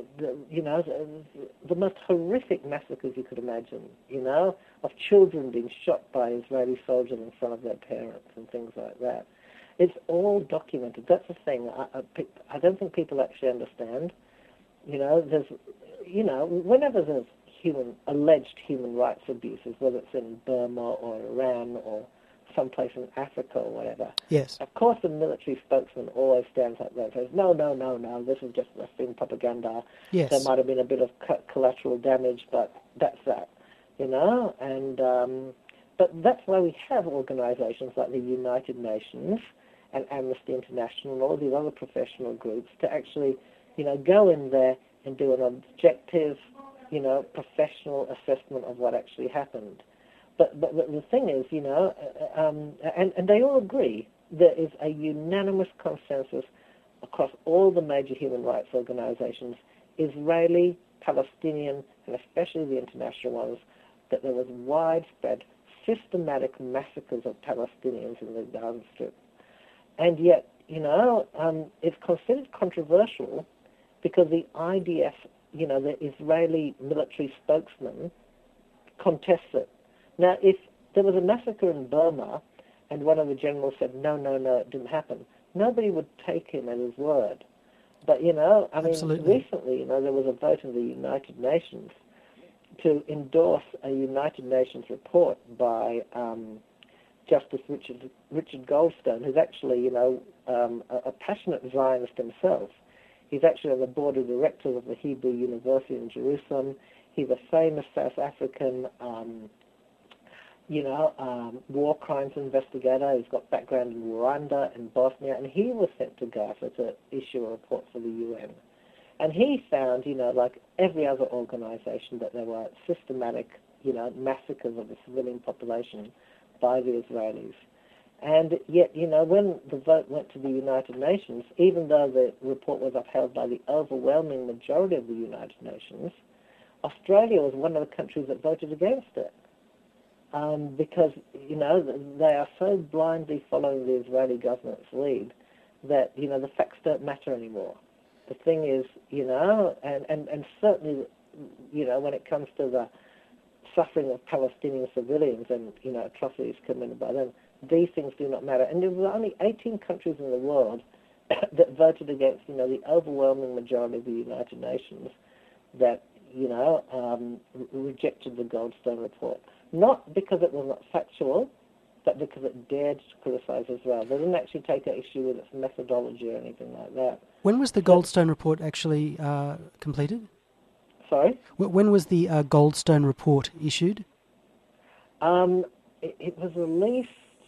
Speaker 2: the most horrific massacres you could imagine, of children being shot by Israeli soldiers in front of their parents and things like that. It's all documented. That's the thing. I don't think people actually understand. There's, whenever there's alleged human rights abuses, whether it's in Burma or Iran or someplace in Africa or whatever.
Speaker 1: Yes.
Speaker 2: Of course, the military spokesman always stands up there and says, no, this is just left-wing propaganda.
Speaker 1: Yes.
Speaker 2: There might have been a bit of collateral damage, but that's that, And but that's why we have organizations like the United Nations and Amnesty International and all these other professional groups to actually, go in there and do an objective, professional assessment of what actually happened. But the thing is, and they all agree, there is a unanimous consensus across all the major human rights organizations, Israeli, Palestinian, and especially the international ones, that there was widespread, systematic massacres of Palestinians in the Gaza Strip. And yet, it's considered controversial because the IDF, the Israeli military spokesman, contests it. Now, if there was a massacre in Burma and one of the generals said, no, it didn't happen, nobody would take him at his word. But,
Speaker 1: Absolutely.
Speaker 2: Recently, there was a vote in the United Nations to endorse a United Nations report by Justice Richard Goldstone, who's actually, a passionate Zionist himself. He's actually on the board of directors of the Hebrew University in Jerusalem. He's a famous South African war crimes investigator. He's got background in Rwanda and Bosnia, and he was sent to Gaza to issue a report for the UN. And he found, like every other organization, that there were systematic, massacres of the civilian population by the Israelis. And yet, when the vote went to the United Nations, even though the report was upheld by the overwhelming majority of the United Nations, Australia was one of the countries that voted against it. Because, they are so blindly following the Israeli government's lead that, the facts don't matter anymore. The thing is, and certainly, when it comes to the suffering of Palestinian civilians and, atrocities committed by them, these things do not matter. And there were only 18 countries in the world that voted against, the overwhelming majority of the United Nations that, rejected the Goldstone report. Not because it was not factual, but because it dared to criticize Israel. They didn't actually take an issue with its methodology or anything like that.
Speaker 1: When was the Goldstone report actually completed?
Speaker 2: Sorry?
Speaker 1: When was the Goldstone report issued?
Speaker 2: It was released,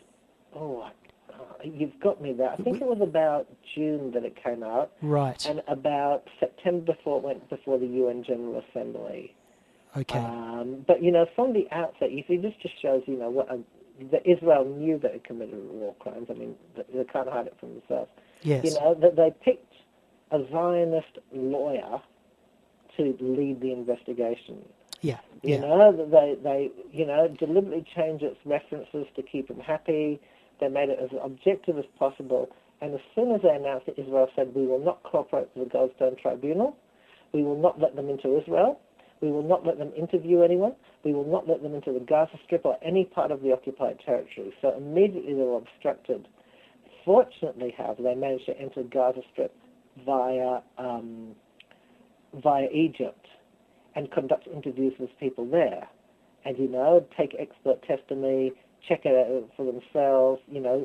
Speaker 2: you've got me there. I think it was about June that it came out.
Speaker 1: Right.
Speaker 2: And about September before it went before the UN General Assembly.
Speaker 1: Okay.
Speaker 2: But, from the outset, you see, this just shows, that Israel knew that it committed war crimes. I mean, they can't hide it from themselves.
Speaker 1: Yes.
Speaker 2: That they picked a Zionist lawyer to lead the investigation.
Speaker 1: Yeah.
Speaker 2: They deliberately changed its references to keep him happy. They made it as objective as possible. And as soon as they announced it, Israel said, we will not cooperate with the Goldstone Tribunal. We will not let them into Israel. We will not let them interview anyone. We will not let them into the Gaza Strip or any part of the occupied territory. So immediately they were obstructed. Fortunately, however, they managed to enter the Gaza Strip via Egypt and conduct interviews with people there. And, take expert testimony, check it out for themselves,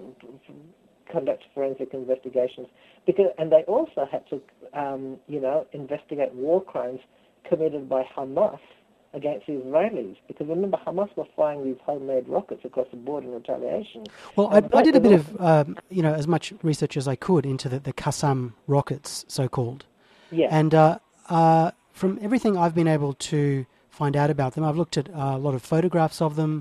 Speaker 2: conduct forensic investigations. And they also had to, investigate war crimes committed by Hamas against the Israelis. Because remember, Hamas were firing these homemade rockets across the border in retaliation.
Speaker 1: Well, I did a bit of, as much research as I could into the Qassam rockets, so-called.
Speaker 2: Yeah.
Speaker 1: And from everything I've been able to find out about them, I've looked at a lot of photographs of them.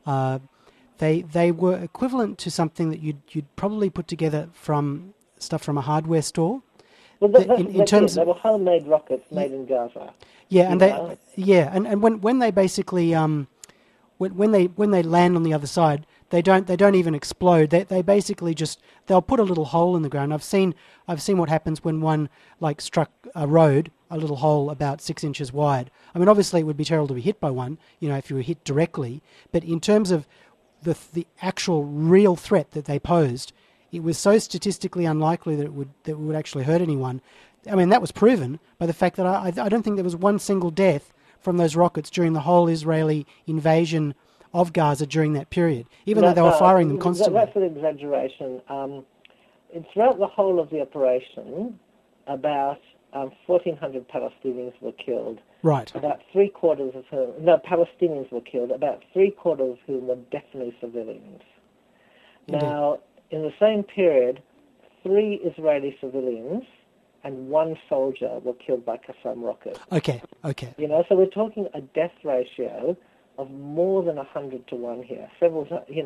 Speaker 1: They were equivalent to something that you'd probably put together from stuff from a hardware store.
Speaker 2: Well, they were homemade rockets made in Gaza.
Speaker 1: Yeah, and when they basically when they land on the other side, they don't even explode. They basically they'll put a little hole in the ground. I've seen what happens when one struck a road, a little hole about 6 inches wide. I mean, obviously it would be terrible to be hit by one, if you were hit directly. But in terms of the actual real threat that they posed, it was so statistically unlikely that it would actually hurt anyone. I mean, that was proven by the fact that I don't think there was one single death from those rockets during the whole Israeli invasion of Gaza during that period, even though they were firing them constantly.
Speaker 2: That's an exaggeration. Throughout the whole of the operation, about 1,400 Palestinians were killed.
Speaker 1: Right.
Speaker 2: About three-quarters of whom... No, Palestinians were killed, about three-quarters of whom were definitely civilians.
Speaker 1: Indeed.
Speaker 2: Now, in the same period, 3 Israeli civilians and 1 soldier were killed by Qassam rockets.
Speaker 1: Okay.
Speaker 2: So we're talking a death ratio of more than 100 to 1 here. Several,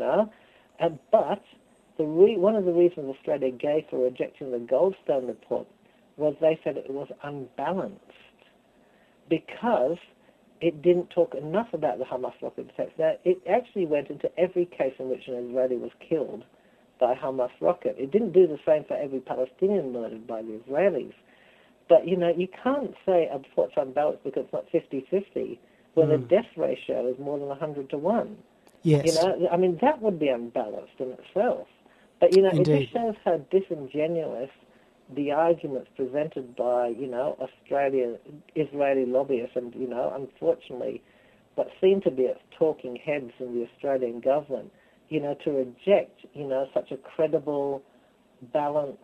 Speaker 2: but one of the reasons Australia gave for rejecting the Goldstone report was they said it was unbalanced because it didn't talk enough about the Hamas rocket attacks. Now, it actually went into every case in which an Israeli was killed by a Hamas rocket. It didn't do the same for every Palestinian murdered by the Israelis. But, you can't say it's unbalanced because it's not 50-50 when the death ratio is more than 100 to 1.
Speaker 1: Yes.
Speaker 2: I mean, that would be unbalanced in itself. But, it
Speaker 1: Indeed.
Speaker 2: just shows how disingenuous the arguments presented by, Israeli lobbyists and, unfortunately, what seem to be talking heads in the Australian government, to reject, such a credible, balanced,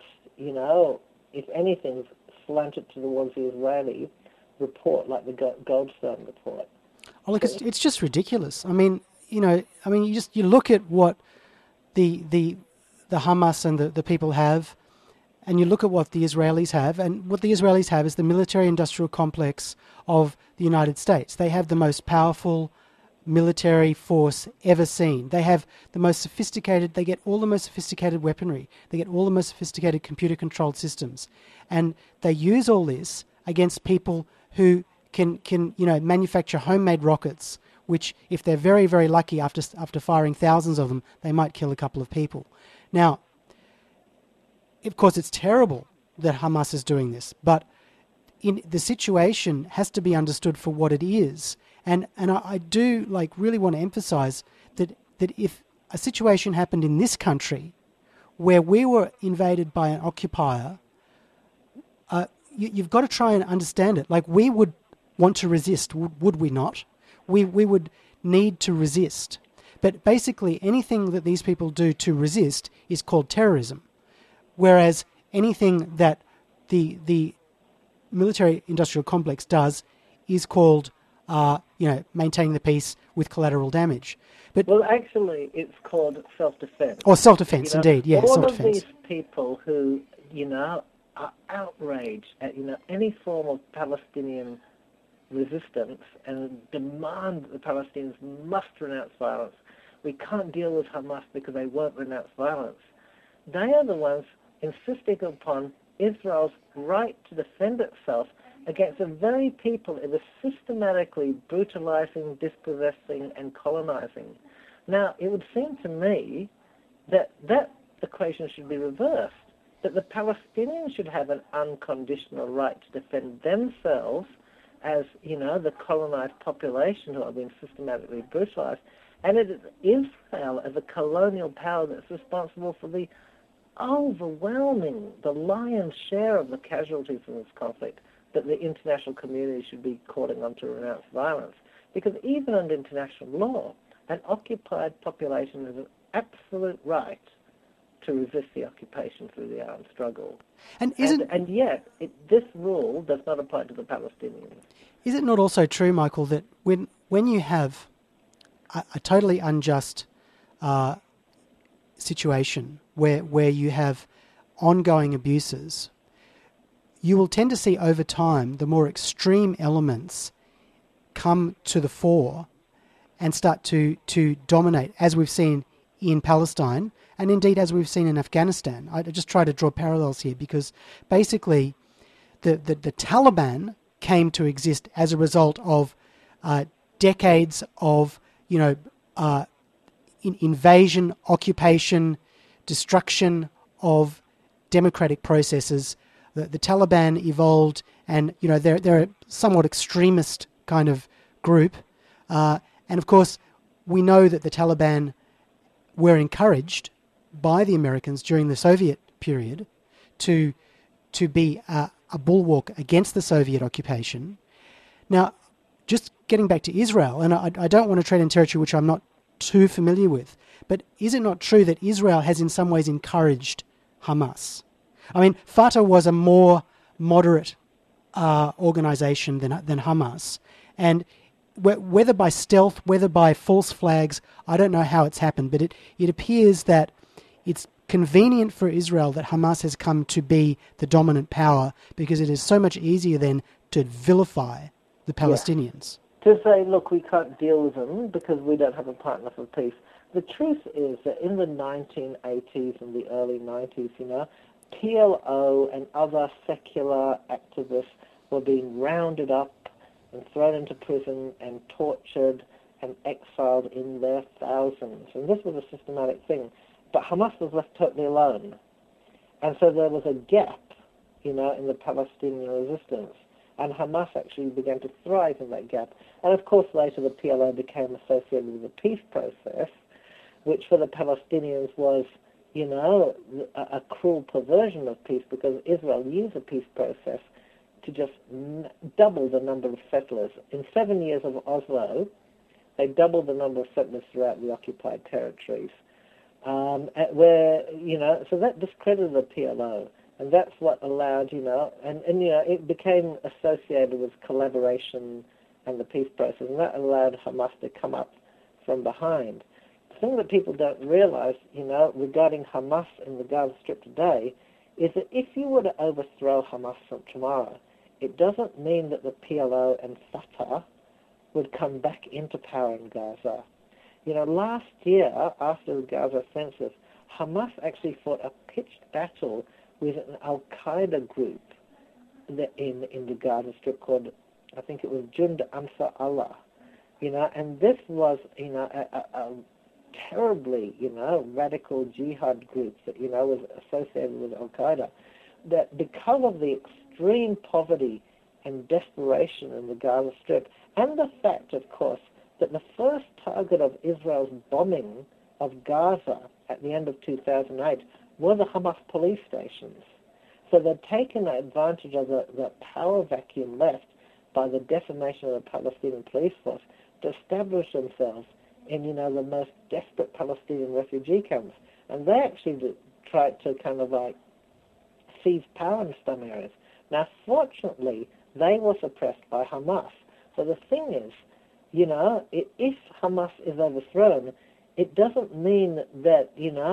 Speaker 2: if anything, slanted towards the Israeli report, like the Goldstone report.
Speaker 1: Oh, look, it's just ridiculous. I mean, you look at what the Hamas and the people have, and you look at what the Israelis have, and what the Israelis have is the military-industrial complex of the United States. They have the most powerful military force ever seen. They have the most sophisticated, they get all the most sophisticated weaponry. They get all the most sophisticated computer-controlled systems. And they use all this against people who can manufacture homemade rockets, which, if they're very, very lucky, after firing thousands of them, they might kill a couple of people. Now, of course, it's terrible that Hamas is doing this, but the situation has to be understood for what it is. And I do really want to emphasize that if a situation happened in this country where we were invaded by an occupier, you've got to try and understand it. We would want to resist, would we not? We would need to resist. But basically anything that these people do to resist is called terrorism. Whereas anything that the military-industrial complex does is called maintaining the peace with collateral damage. But
Speaker 2: actually, it's called self-defense.
Speaker 1: Or self-defense, indeed. Yeah,
Speaker 2: all
Speaker 1: self-defense.
Speaker 2: All of these people who, are outraged at, any form of Palestinian resistance and demand that the Palestinians must renounce violence. We can't deal with Hamas because they won't renounce violence. They are the ones insisting upon Israel's right to defend itself against the very people it was systematically brutalizing, dispossessing, and colonizing. Now, it would seem to me that that equation should be reversed. that the Palestinians should have an unconditional right to defend themselves as, the colonized population who are being systematically brutalized, and it is Israel as a colonial power that's responsible for the lion's share of the casualties in this conflict, that the international community should be calling on to renounce violence. Because even under international law, an occupied population has an absolute right to resist the occupation through the armed struggle. And yet, this rule does not apply to the Palestinians.
Speaker 1: Is it not also true, Michael, that when you have a totally unjust situation where you have ongoing abuses, you will tend to see over time the more extreme elements come to the fore and start to dominate, as we've seen in Palestine and indeed as we've seen in Afghanistan. I just try to draw parallels here because basically the Taliban came to exist as a result of decades of invasion, occupation, destruction of democratic processes. The Taliban evolved, and they're a somewhat extremist kind of group, and of course we know that the Taliban were encouraged by the Americans during the Soviet period to be a bulwark against the Soviet occupation. Now, just getting back to Israel, and I don't want to tread in territory which I'm not too familiar with, but is it not true that Israel has in some ways encouraged Hamas? I mean, Fatah was a more moderate organization than Hamas, and whether by stealth, whether by false flags, I don't know how it's happened, but it appears that it's convenient for Israel that Hamas has come to be the dominant power because it is so much easier then to vilify the Palestinians.
Speaker 2: Yeah. To say, look, we can't deal with them because we don't have a partner for peace. The truth is that in the 1980s and the early 90s, PLO and other secular activists were being rounded up and thrown into prison and tortured and exiled in their thousands. And this was a systematic thing. But Hamas was left totally alone. And so there was a gap, in the Palestinian resistance. And Hamas actually began to thrive in that gap. And of course later the PLO became associated with the peace process, which for the Palestinians was, a cruel perversion of peace because Israel used the peace process to just double the number of settlers. In 7 years of Oslo, they doubled the number of settlers throughout the occupied territories. So that discredited the PLO. And that's what allowed, it became associated with collaboration and the peace process, and that allowed Hamas to come up from behind. The thing that people don't realize, regarding Hamas in the Gaza Strip today, is that if you were to overthrow Hamas from tomorrow, it doesn't mean that the PLO and Fatah would come back into power in Gaza. Last year, after the Gaza census, Hamas actually fought a pitched battle with an Al-Qaeda group in the Gaza Strip called, I think it was Jund Ansar Allah, and this was, a terribly, radical jihad group that, was associated with Al-Qaeda, that because of the extreme poverty and desperation in the Gaza Strip, and the fact, of course, that the first target of Israel's bombing of Gaza at the end of 2008 were the Hamas police stations. So they'd taken advantage of the power vacuum left by the decimation of the Palestinian police force to establish themselves in, the most desperate Palestinian refugee camps. And they actually tried to kind of seize power in some areas. Now, fortunately, they were suppressed by Hamas. So the thing is, if Hamas is overthrown, it doesn't mean that,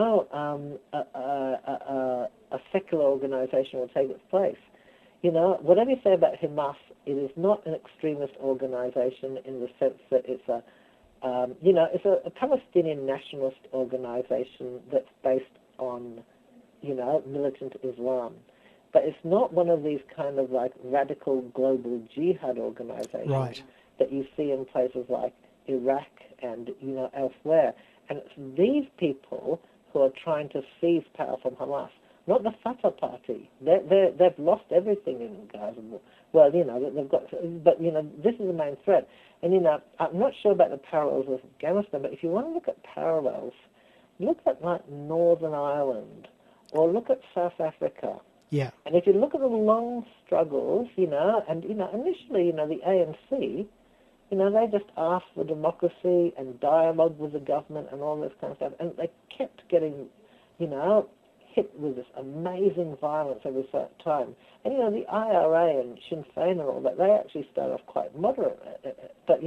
Speaker 2: a secular organization will take its place. Whatever you say about Hamas, it is not an extremist organization in the sense that it's a Palestinian nationalist organization that's based on, militant Islam. But it's not one of these kind of radical global jihad organizations
Speaker 1: right.
Speaker 2: that you see in places like Iraq and, elsewhere. And it's these people who are trying to seize power from Hamas not the Fatah party. They've lost everything in Gaza. Well, they've got, but this is the main threat. And I'm not sure about the parallels with Afghanistan, but if you want to look at parallels, look at like Northern Ireland, or look at South Africa.
Speaker 1: Yeah.
Speaker 2: And if you look at the long struggles, and initially, the ANC, they just asked for democracy and dialogue with the government and all this kind of stuff, and they kept getting, hit with this amazing violence every certain time. And, the IRA and Sinn Féin and all that, they actually start off quite moderate, but,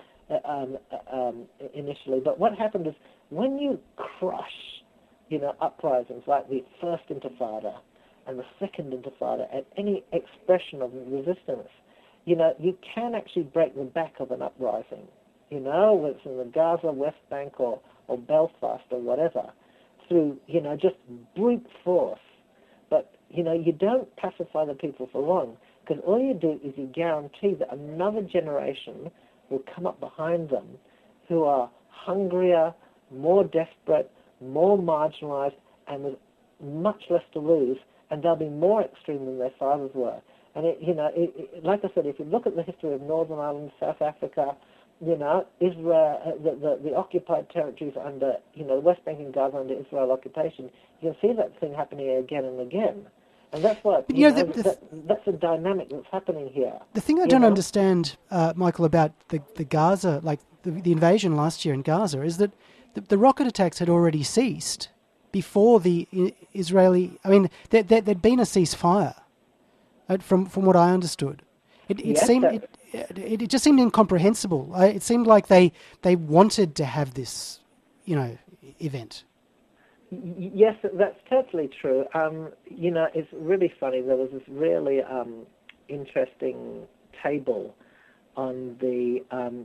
Speaker 2: initially. But what happened is when you crush, uprisings like the First Intifada and the Second Intifada and any expression of resistance, you can actually break the back of an uprising, whether it's in the Gaza, West Bank, or Belfast or whatever, through, just brute force. But, you don't pacify the people for long, because all you do is you guarantee that another generation will come up behind them who are hungrier, more desperate, more marginalised, and with much less to lose, and they'll be more extreme than their fathers were. And, like I said, if you look at the history of Northern Ireland, South Africa, Israel, the occupied territories under, the West Bank and Gaza under Israel occupation, you can see that thing happening again and again. And that's what, that's the dynamic that's happening here.
Speaker 1: The thing I don't understand, Michael, about the Gaza, like the invasion last year in Gaza, is that the rocket attacks had already ceased before the Israeli... I mean, there'd been a ceasefire, from what I understood. It just seemed incomprehensible. It seemed like they wanted to have this, event.
Speaker 2: Yes, that's totally true. It's really funny. There was this really interesting table on the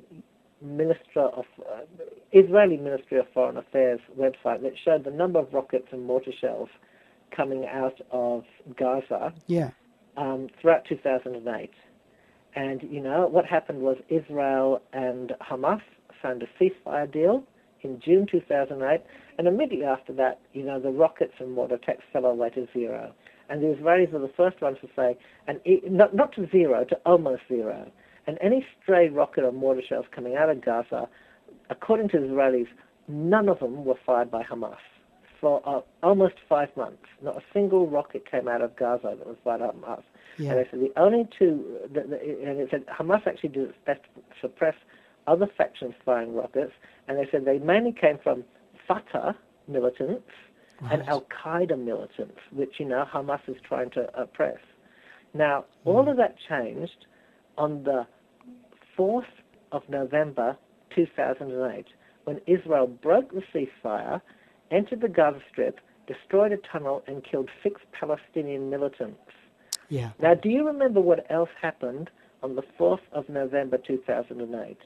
Speaker 2: Israeli Ministry of Foreign Affairs website that showed the number of rockets and mortar shells coming out of Gaza throughout 2008. And, what happened was Israel and Hamas signed a ceasefire deal in June 2008, and immediately after that, the rockets and mortar attacks fell away to zero. And the Israelis were the first ones to say, not to zero, to almost zero. And any stray rocket or mortar shells coming out of Gaza, according to the Israelis, none of them were fired by Hamas for almost 5 months. Not a single rocket came out of Gaza that was fired by Hamas. Yeah. And they said the only two, and it said Hamas actually did its best to suppress other factions firing rockets, and they said they mainly came from Fatah militants and Al-Qaeda militants, which, Hamas is trying to oppress. Now, all of that changed on the 4th of November 2008, when Israel broke the ceasefire, entered the Gaza Strip, destroyed a tunnel, and killed 6 Palestinian militants.
Speaker 1: Yeah.
Speaker 2: Now, do you remember what else happened on the 4th of November 2008?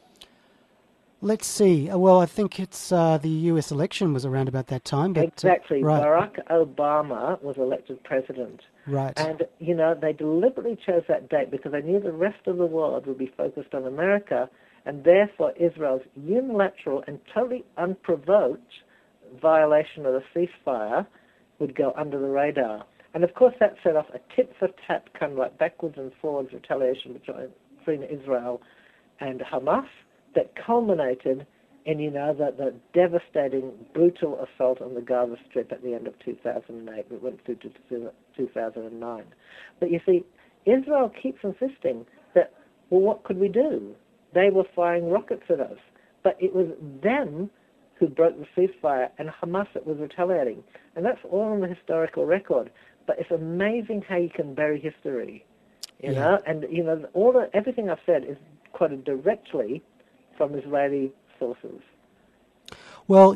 Speaker 1: Let's see. Well, I think it's the US election was around about that time. But,
Speaker 2: exactly. Barack Obama was elected president.
Speaker 1: Right.
Speaker 2: And, they deliberately chose that date because they knew the rest of the world would be focused on America, and therefore Israel's unilateral and totally unprovoked violation of the ceasefire would go under the radar. And, of course, that set off a tit-for-tat kind of like backwards and forwards retaliation between Israel and Hamas that culminated in, the devastating, brutal assault on the Gaza Strip at the end of 2008 that went through to 2009. But, you see, Israel keeps insisting that, well, what could we do? They were firing rockets at us. But it was them who broke the ceasefire and Hamas that was retaliating. And that's all on the historical record. But it's amazing how you can bury history, you know? And, everything I've said is quoted directly from Israeli sources.
Speaker 1: Well,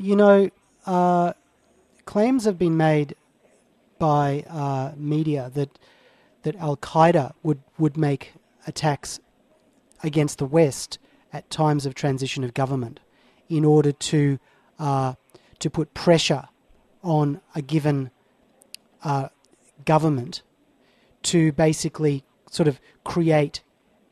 Speaker 1: claims have been made by media that Al-Qaeda would make attacks against the West at times of transition of government in order to put pressure on a given government to basically sort of create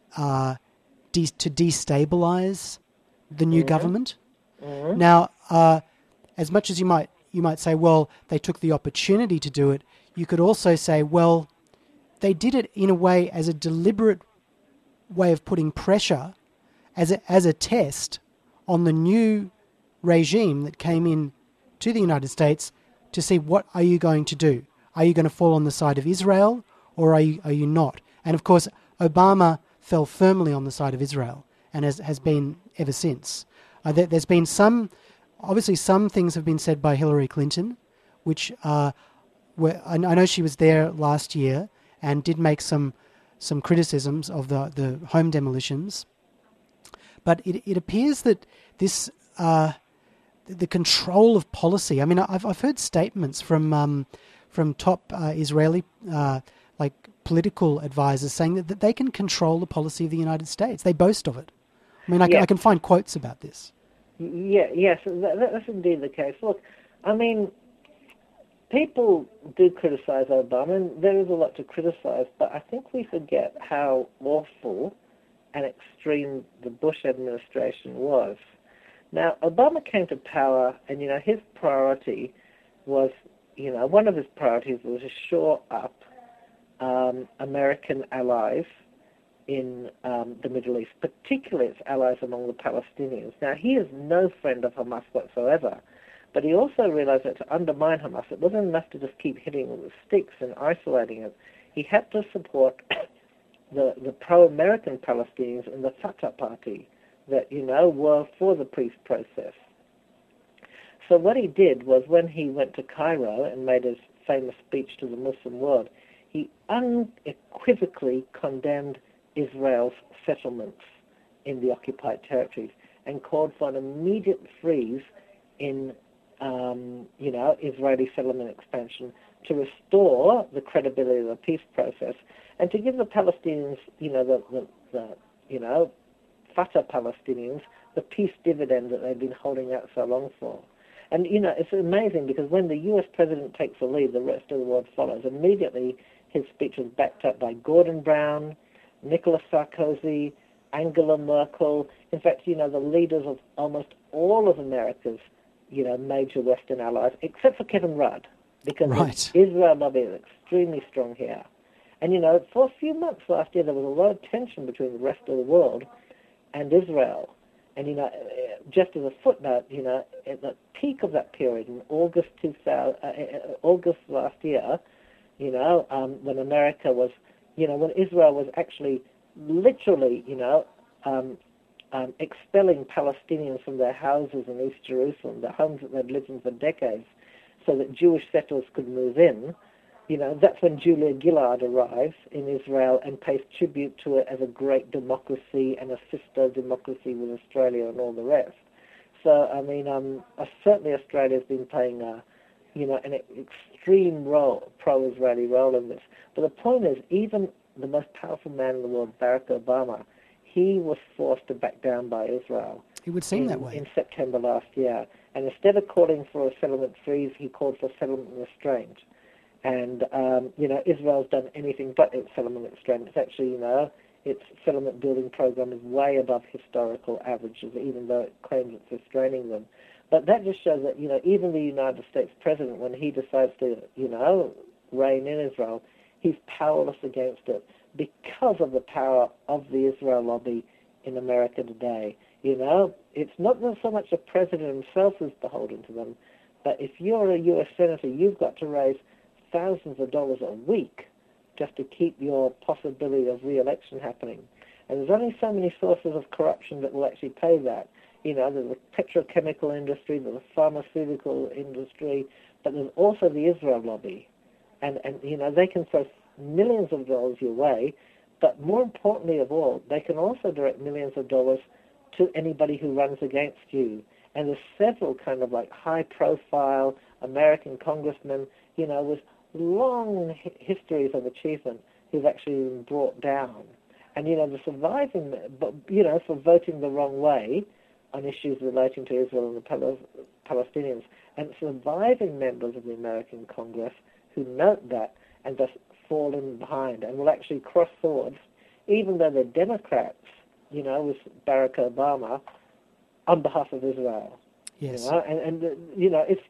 Speaker 1: to destabilize the new government. Mm-hmm. Now, as much as you might you might say, well, they took the opportunity to do it. You could also say, well, they did it in a way as a deliberate way of putting pressure as a test on the new regime that came in to the United States to see, what are you going to do? Are you going to fall on the side of Israel, or are you not? And of course, Obama fell firmly on the side of Israel and has been ever since. There's been some things have been said by Hillary Clinton, which I know she was there last year and did make some criticisms of the home demolitions. But it appears that this the control of policy. I mean, I've heard statements from top Israeli political advisors saying that they can control the policy of the United States. They boast of it. I mean, I can find quotes about this.
Speaker 2: Yes, that's indeed the case. Look, I mean, people do criticize Obama, and there is a lot to criticize, but I think we forget how awful and extreme the Bush administration was. Now, Obama came to power, and, his priority was, one of his priorities was to shore up American allies in the Middle East, particularly its allies among the Palestinians. Now, he is no friend of Hamas whatsoever, but he also realized that to undermine Hamas, it wasn't enough to just keep hitting it with sticks and isolating it. He had to support the pro-American Palestinians in the Fatah party that, were for the peace process. So what he did was, when he went to Cairo and made his famous speech to the Muslim world, he unequivocally condemned Israel's settlements in the occupied territories and called for an immediate freeze in, Israeli settlement expansion to restore the credibility of the peace process and to give the Palestinians, the Fatah Palestinians, the peace dividend that they've been holding out so long for. And, it's amazing because when the U.S. president takes the lead, the rest of the world follows. Immediately, his speech was backed up by Gordon Brown, Nicolas Sarkozy, Angela Merkel. In fact, the leaders of almost all of America's, major Western allies, except for Kevin Rudd, because the Israel lobby is extremely strong here. And, for a few months last year, there was a lot of tension between the rest of the world and Israel. And, just as a footnote, at the peak of that period, in August last year, when America was, when Israel was actually literally, expelling Palestinians from their houses in East Jerusalem, the homes that they'd lived in for decades, so that Jewish settlers could move in, that's when Julia Gillard arrives in Israel and pays tribute to it as a great democracy and a sister democracy with Australia and all the rest. So, I mean, certainly Australia's been playing an extreme role, pro-Israeli role in this. But the point is, even the most powerful man in the world, Barack Obama, he was forced to back down by Israel.
Speaker 1: It would seem that way.
Speaker 2: In September last year. And instead of calling for a settlement freeze, he called for settlement restraint. And, Israel's done anything but its settlement restraint. It's actually, its settlement building program is way above historical averages, even though it claims it's restraining them. But that just shows that, even the United States president, when he decides to, rein in Israel, he's powerless against it because of the power of the Israel lobby in America today. It's not so much the president himself who's beholden to them, but if you're a U.S. senator, you've got to raise thousands of dollars a week just to keep your possibility of re-election happening. And there's only so many sources of corruption that will actually pay that. There's the petrochemical industry, there's the pharmaceutical industry, but there's also the Israel lobby. And they can throw millions of dollars your way, but more importantly of all, they can also direct millions of dollars to anybody who runs against you. And there's several kind of high-profile American congressmen, with long histories of achievement who've actually been brought down. And, the surviving, for voting the wrong way on issues relating to Israel and the Palestinians, and surviving members of the American Congress who note that and just fall in behind and will actually cross swords, even though they're Democrats, with Barack Obama, on behalf of Israel.
Speaker 1: Yes.
Speaker 2: It's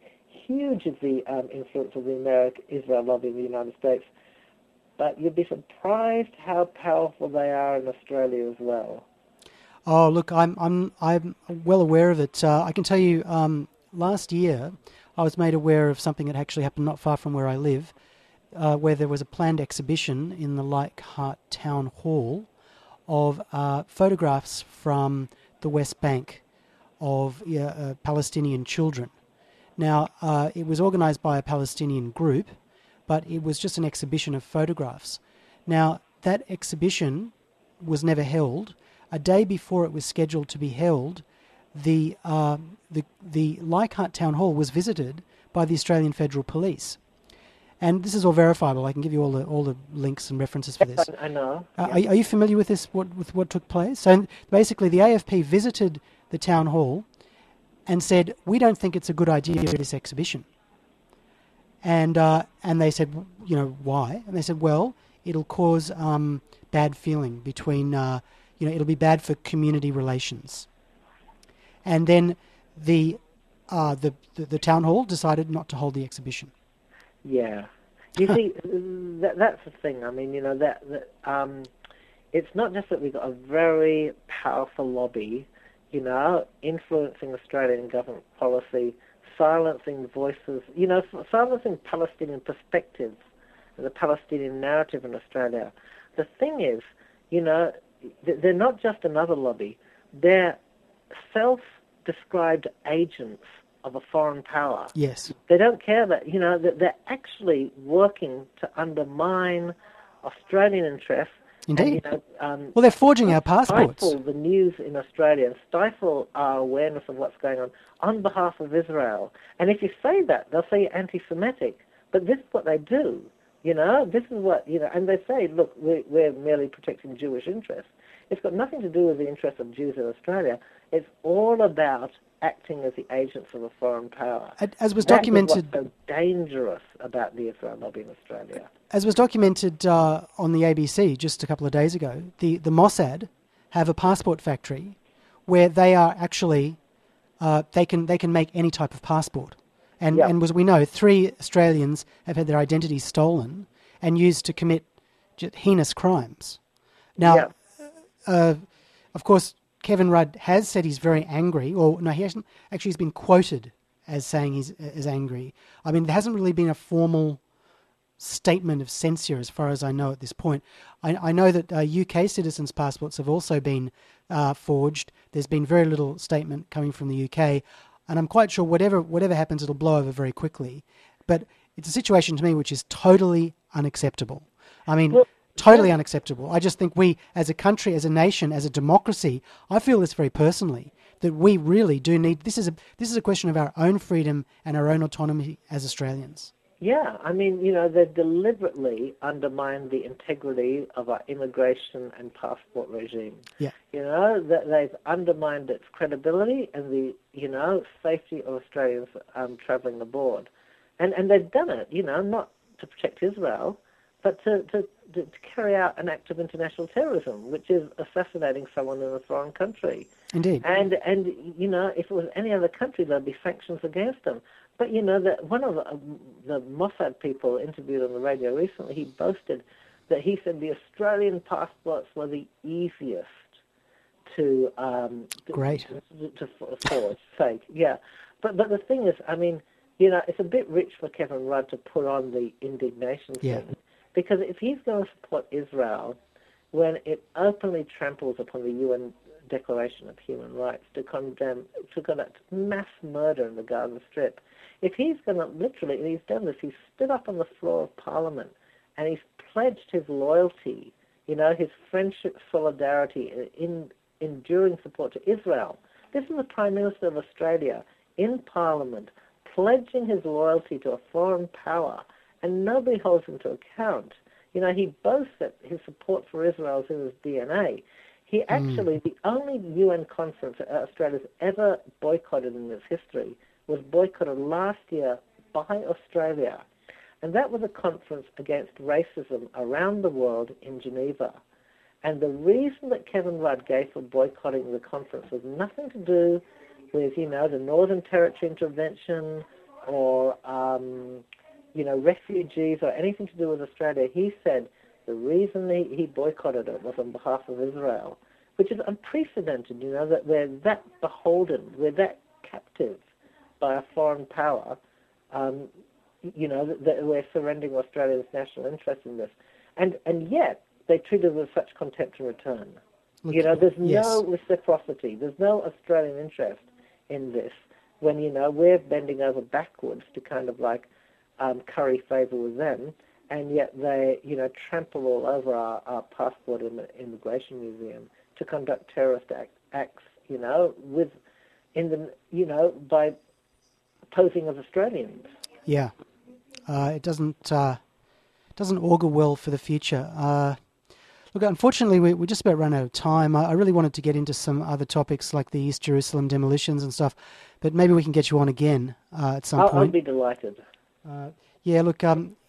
Speaker 2: huge is the influence of the Israel lobby in the United States, but you'd be surprised how powerful they are in Australia as well.
Speaker 1: Oh, look, I'm well aware of it. I can tell you, last year I was made aware of something that actually happened not far from where I live, where there was a planned exhibition in the Leichhardt Town Hall of photographs from the West Bank of Palestinian children. Now, it was organised by a Palestinian group, but it was just an exhibition of photographs. Now, that exhibition was never held. A day before it was scheduled to be held, the Leichhardt Town Hall was visited by the Australian Federal Police. And this is all verifiable. I can give you all the links and references for this.
Speaker 2: I know.
Speaker 1: Are you familiar with this? With what took place? So basically, the AFP visited the town hall and said, "We don't think it's a good idea for this exhibition." And they said, why? And they said, well, it'll cause bad feeling between, it'll be bad for community relations. And then the town hall decided not to hold the exhibition.
Speaker 2: Yeah, you see, that's the thing. I mean, it's not just that we've got a very powerful lobby, influencing Australian government policy, silencing voices, silencing Palestinian perspectives and the Palestinian narrative in Australia. The thing is, they're not just another lobby; they're self-described agents of a foreign power.
Speaker 1: Yes.
Speaker 2: They don't care that, that they're actually working to undermine Australian interests.
Speaker 1: Indeed.
Speaker 2: And,
Speaker 1: well, they're forging our passports.
Speaker 2: Stifle the news in Australia and stifle our awareness of what's going on behalf of Israel. And if you say that, they'll say you're anti-Semitic. But this is what they do, This is what, and they say, look, we're merely protecting Jewish interests. It's got nothing to do with the interests of Jews in Australia. It's all about acting as the agents of a foreign power.
Speaker 1: As was documented,
Speaker 2: that's what's so dangerous about the Israel lobby in Australia.
Speaker 1: As was documented on the ABC just a couple of days ago, the Mossad have a passport factory where they are actually they can make any type of passport, and as we know, 3 Australians have had their identities stolen and used to commit heinous crimes. Now, of course, Kevin Rudd has said he's very angry, or no, he hasn't. Actually, he's been quoted as saying he's angry. I mean, there hasn't really been a formal statement of censure as far as I know at this point. I know that UK citizens' passports have also been forged. There's been very little statement coming from the UK, and I'm quite sure whatever happens, it'll blow over very quickly. But it's a situation to me which is totally unacceptable. I mean... Totally unacceptable. I just think we, as a country, as a nation, as a democracy, I feel this very personally, that we really do need... This is a question of our own freedom and our own autonomy as Australians.
Speaker 2: Yeah, I mean, they've deliberately undermined the integrity of our immigration and passport regime. Yeah. That they've undermined its credibility and the, safety of Australians travelling aboard. And they've done it, not to protect Israel, but to carry out an act of international terrorism, which is assassinating someone in a foreign country.
Speaker 1: Indeed.
Speaker 2: And if it was any other country, there'd be sanctions against them. But, that one of the Mossad people interviewed on the radio recently, he boasted that he said the Australian passports were the easiest to forge, fake. Yeah. But the thing is, I mean, it's a bit rich for Kevin Rudd to put on the indignation thing. Because if he's going to support Israel when it openly tramples upon the UN Declaration of Human Rights to conduct mass murder in the Gaza Strip, if he's going to literally, and he's done this, he's stood up on the floor of Parliament and he's pledged his loyalty, his friendship, solidarity, enduring support to Israel. This is the Prime Minister of Australia in Parliament pledging his loyalty to a foreign power, and nobody holds him to account. He boasts that his support for Israel is in his DNA. He actually, the only UN conference that Australia's ever boycotted in its history was boycotted last year by Australia. And that was a conference against racism around the world in Geneva. And the reason that Kevin Rudd gave for boycotting the conference was nothing to do with, the Northern Territory intervention, or refugees or anything to do with Australia. He said the reason he boycotted it was on behalf of Israel, which is unprecedented, that we're that beholden, we're that captive by a foreign power, that we're surrendering Australia's national interest in this. And yet they treat us with such contempt in return. There's no reciprocity, there's no Australian interest in this when, we're bending over backwards to kind of like curry favour with them, and yet they, trample all over our passport and immigration museum to conduct terrorist acts, by posing as Australians.
Speaker 1: Yeah, it doesn't augur well for the future. Look, unfortunately, we just about run out of time. I really wanted to get into some other topics like the East Jerusalem demolitions and stuff, but maybe we can get you on again at some point.
Speaker 2: I'll be delighted.
Speaker 1: Look,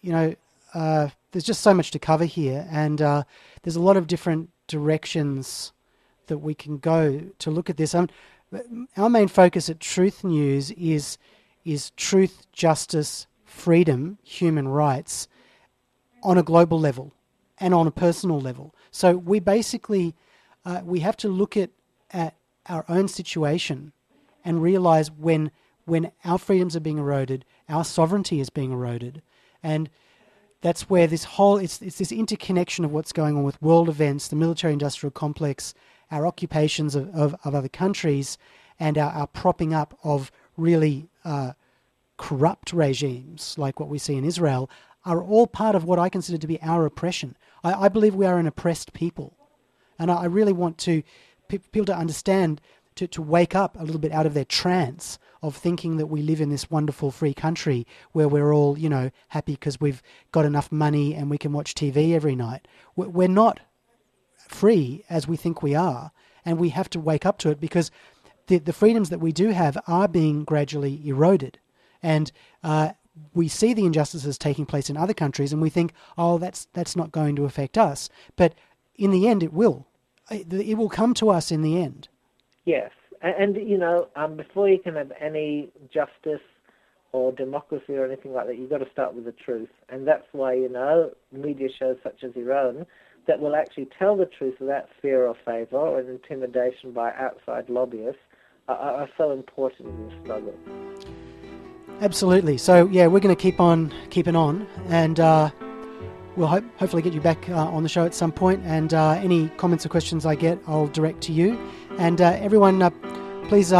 Speaker 1: there's just so much to cover here, and there's a lot of different directions that we can go to look at this. Our main focus at Truth News is truth, justice, freedom, human rights on a global level and on a personal level. So we basically we have to look at our own situation and realize when our freedoms are being eroded, our sovereignty is being eroded, and that's where this whole it's this interconnection of what's going on with world events, the military-industrial complex, our occupations of other countries, and our propping up of really corrupt regimes like what we see in Israel are all part of what I consider to be our oppression. I believe we are an oppressed people, and I really want people to understand, to wake up a little bit out of their trance of thinking that we live in this wonderful free country where we're all, happy because we've got enough money and we can watch TV every night. We're not free as we think we are, and we have to wake up to it because the freedoms that we do have are being gradually eroded. And we see the injustices taking place in other countries and we think, oh, that's not going to affect us. But in the end, it will. It will come to us in the end.
Speaker 2: Yes. And before you can have any justice or democracy or anything like that, you've got to start with the truth. And that's why, media shows such as your own that will actually tell the truth without fear or favour or intimidation by outside lobbyists are so important in this struggle.
Speaker 1: Absolutely. So, we're going to keep on keeping on, and we'll hopefully get you back on the show at some point, and any comments or questions I get, I'll direct to you. And everyone, please,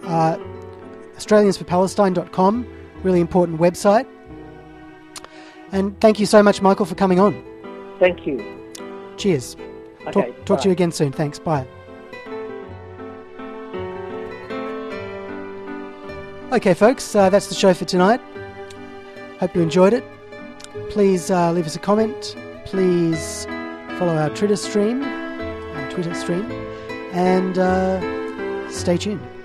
Speaker 1: AustraliansForPalestine.com, really important website. And thank you so much, Michael, for coming on.
Speaker 2: Thank you.
Speaker 1: Cheers.
Speaker 2: Okay,
Speaker 1: talk to you again soon. Thanks. Bye. Okay, folks, that's the show for tonight. Hope you enjoyed it. Please leave us a comment. Please follow our Twitter stream, and stay tuned.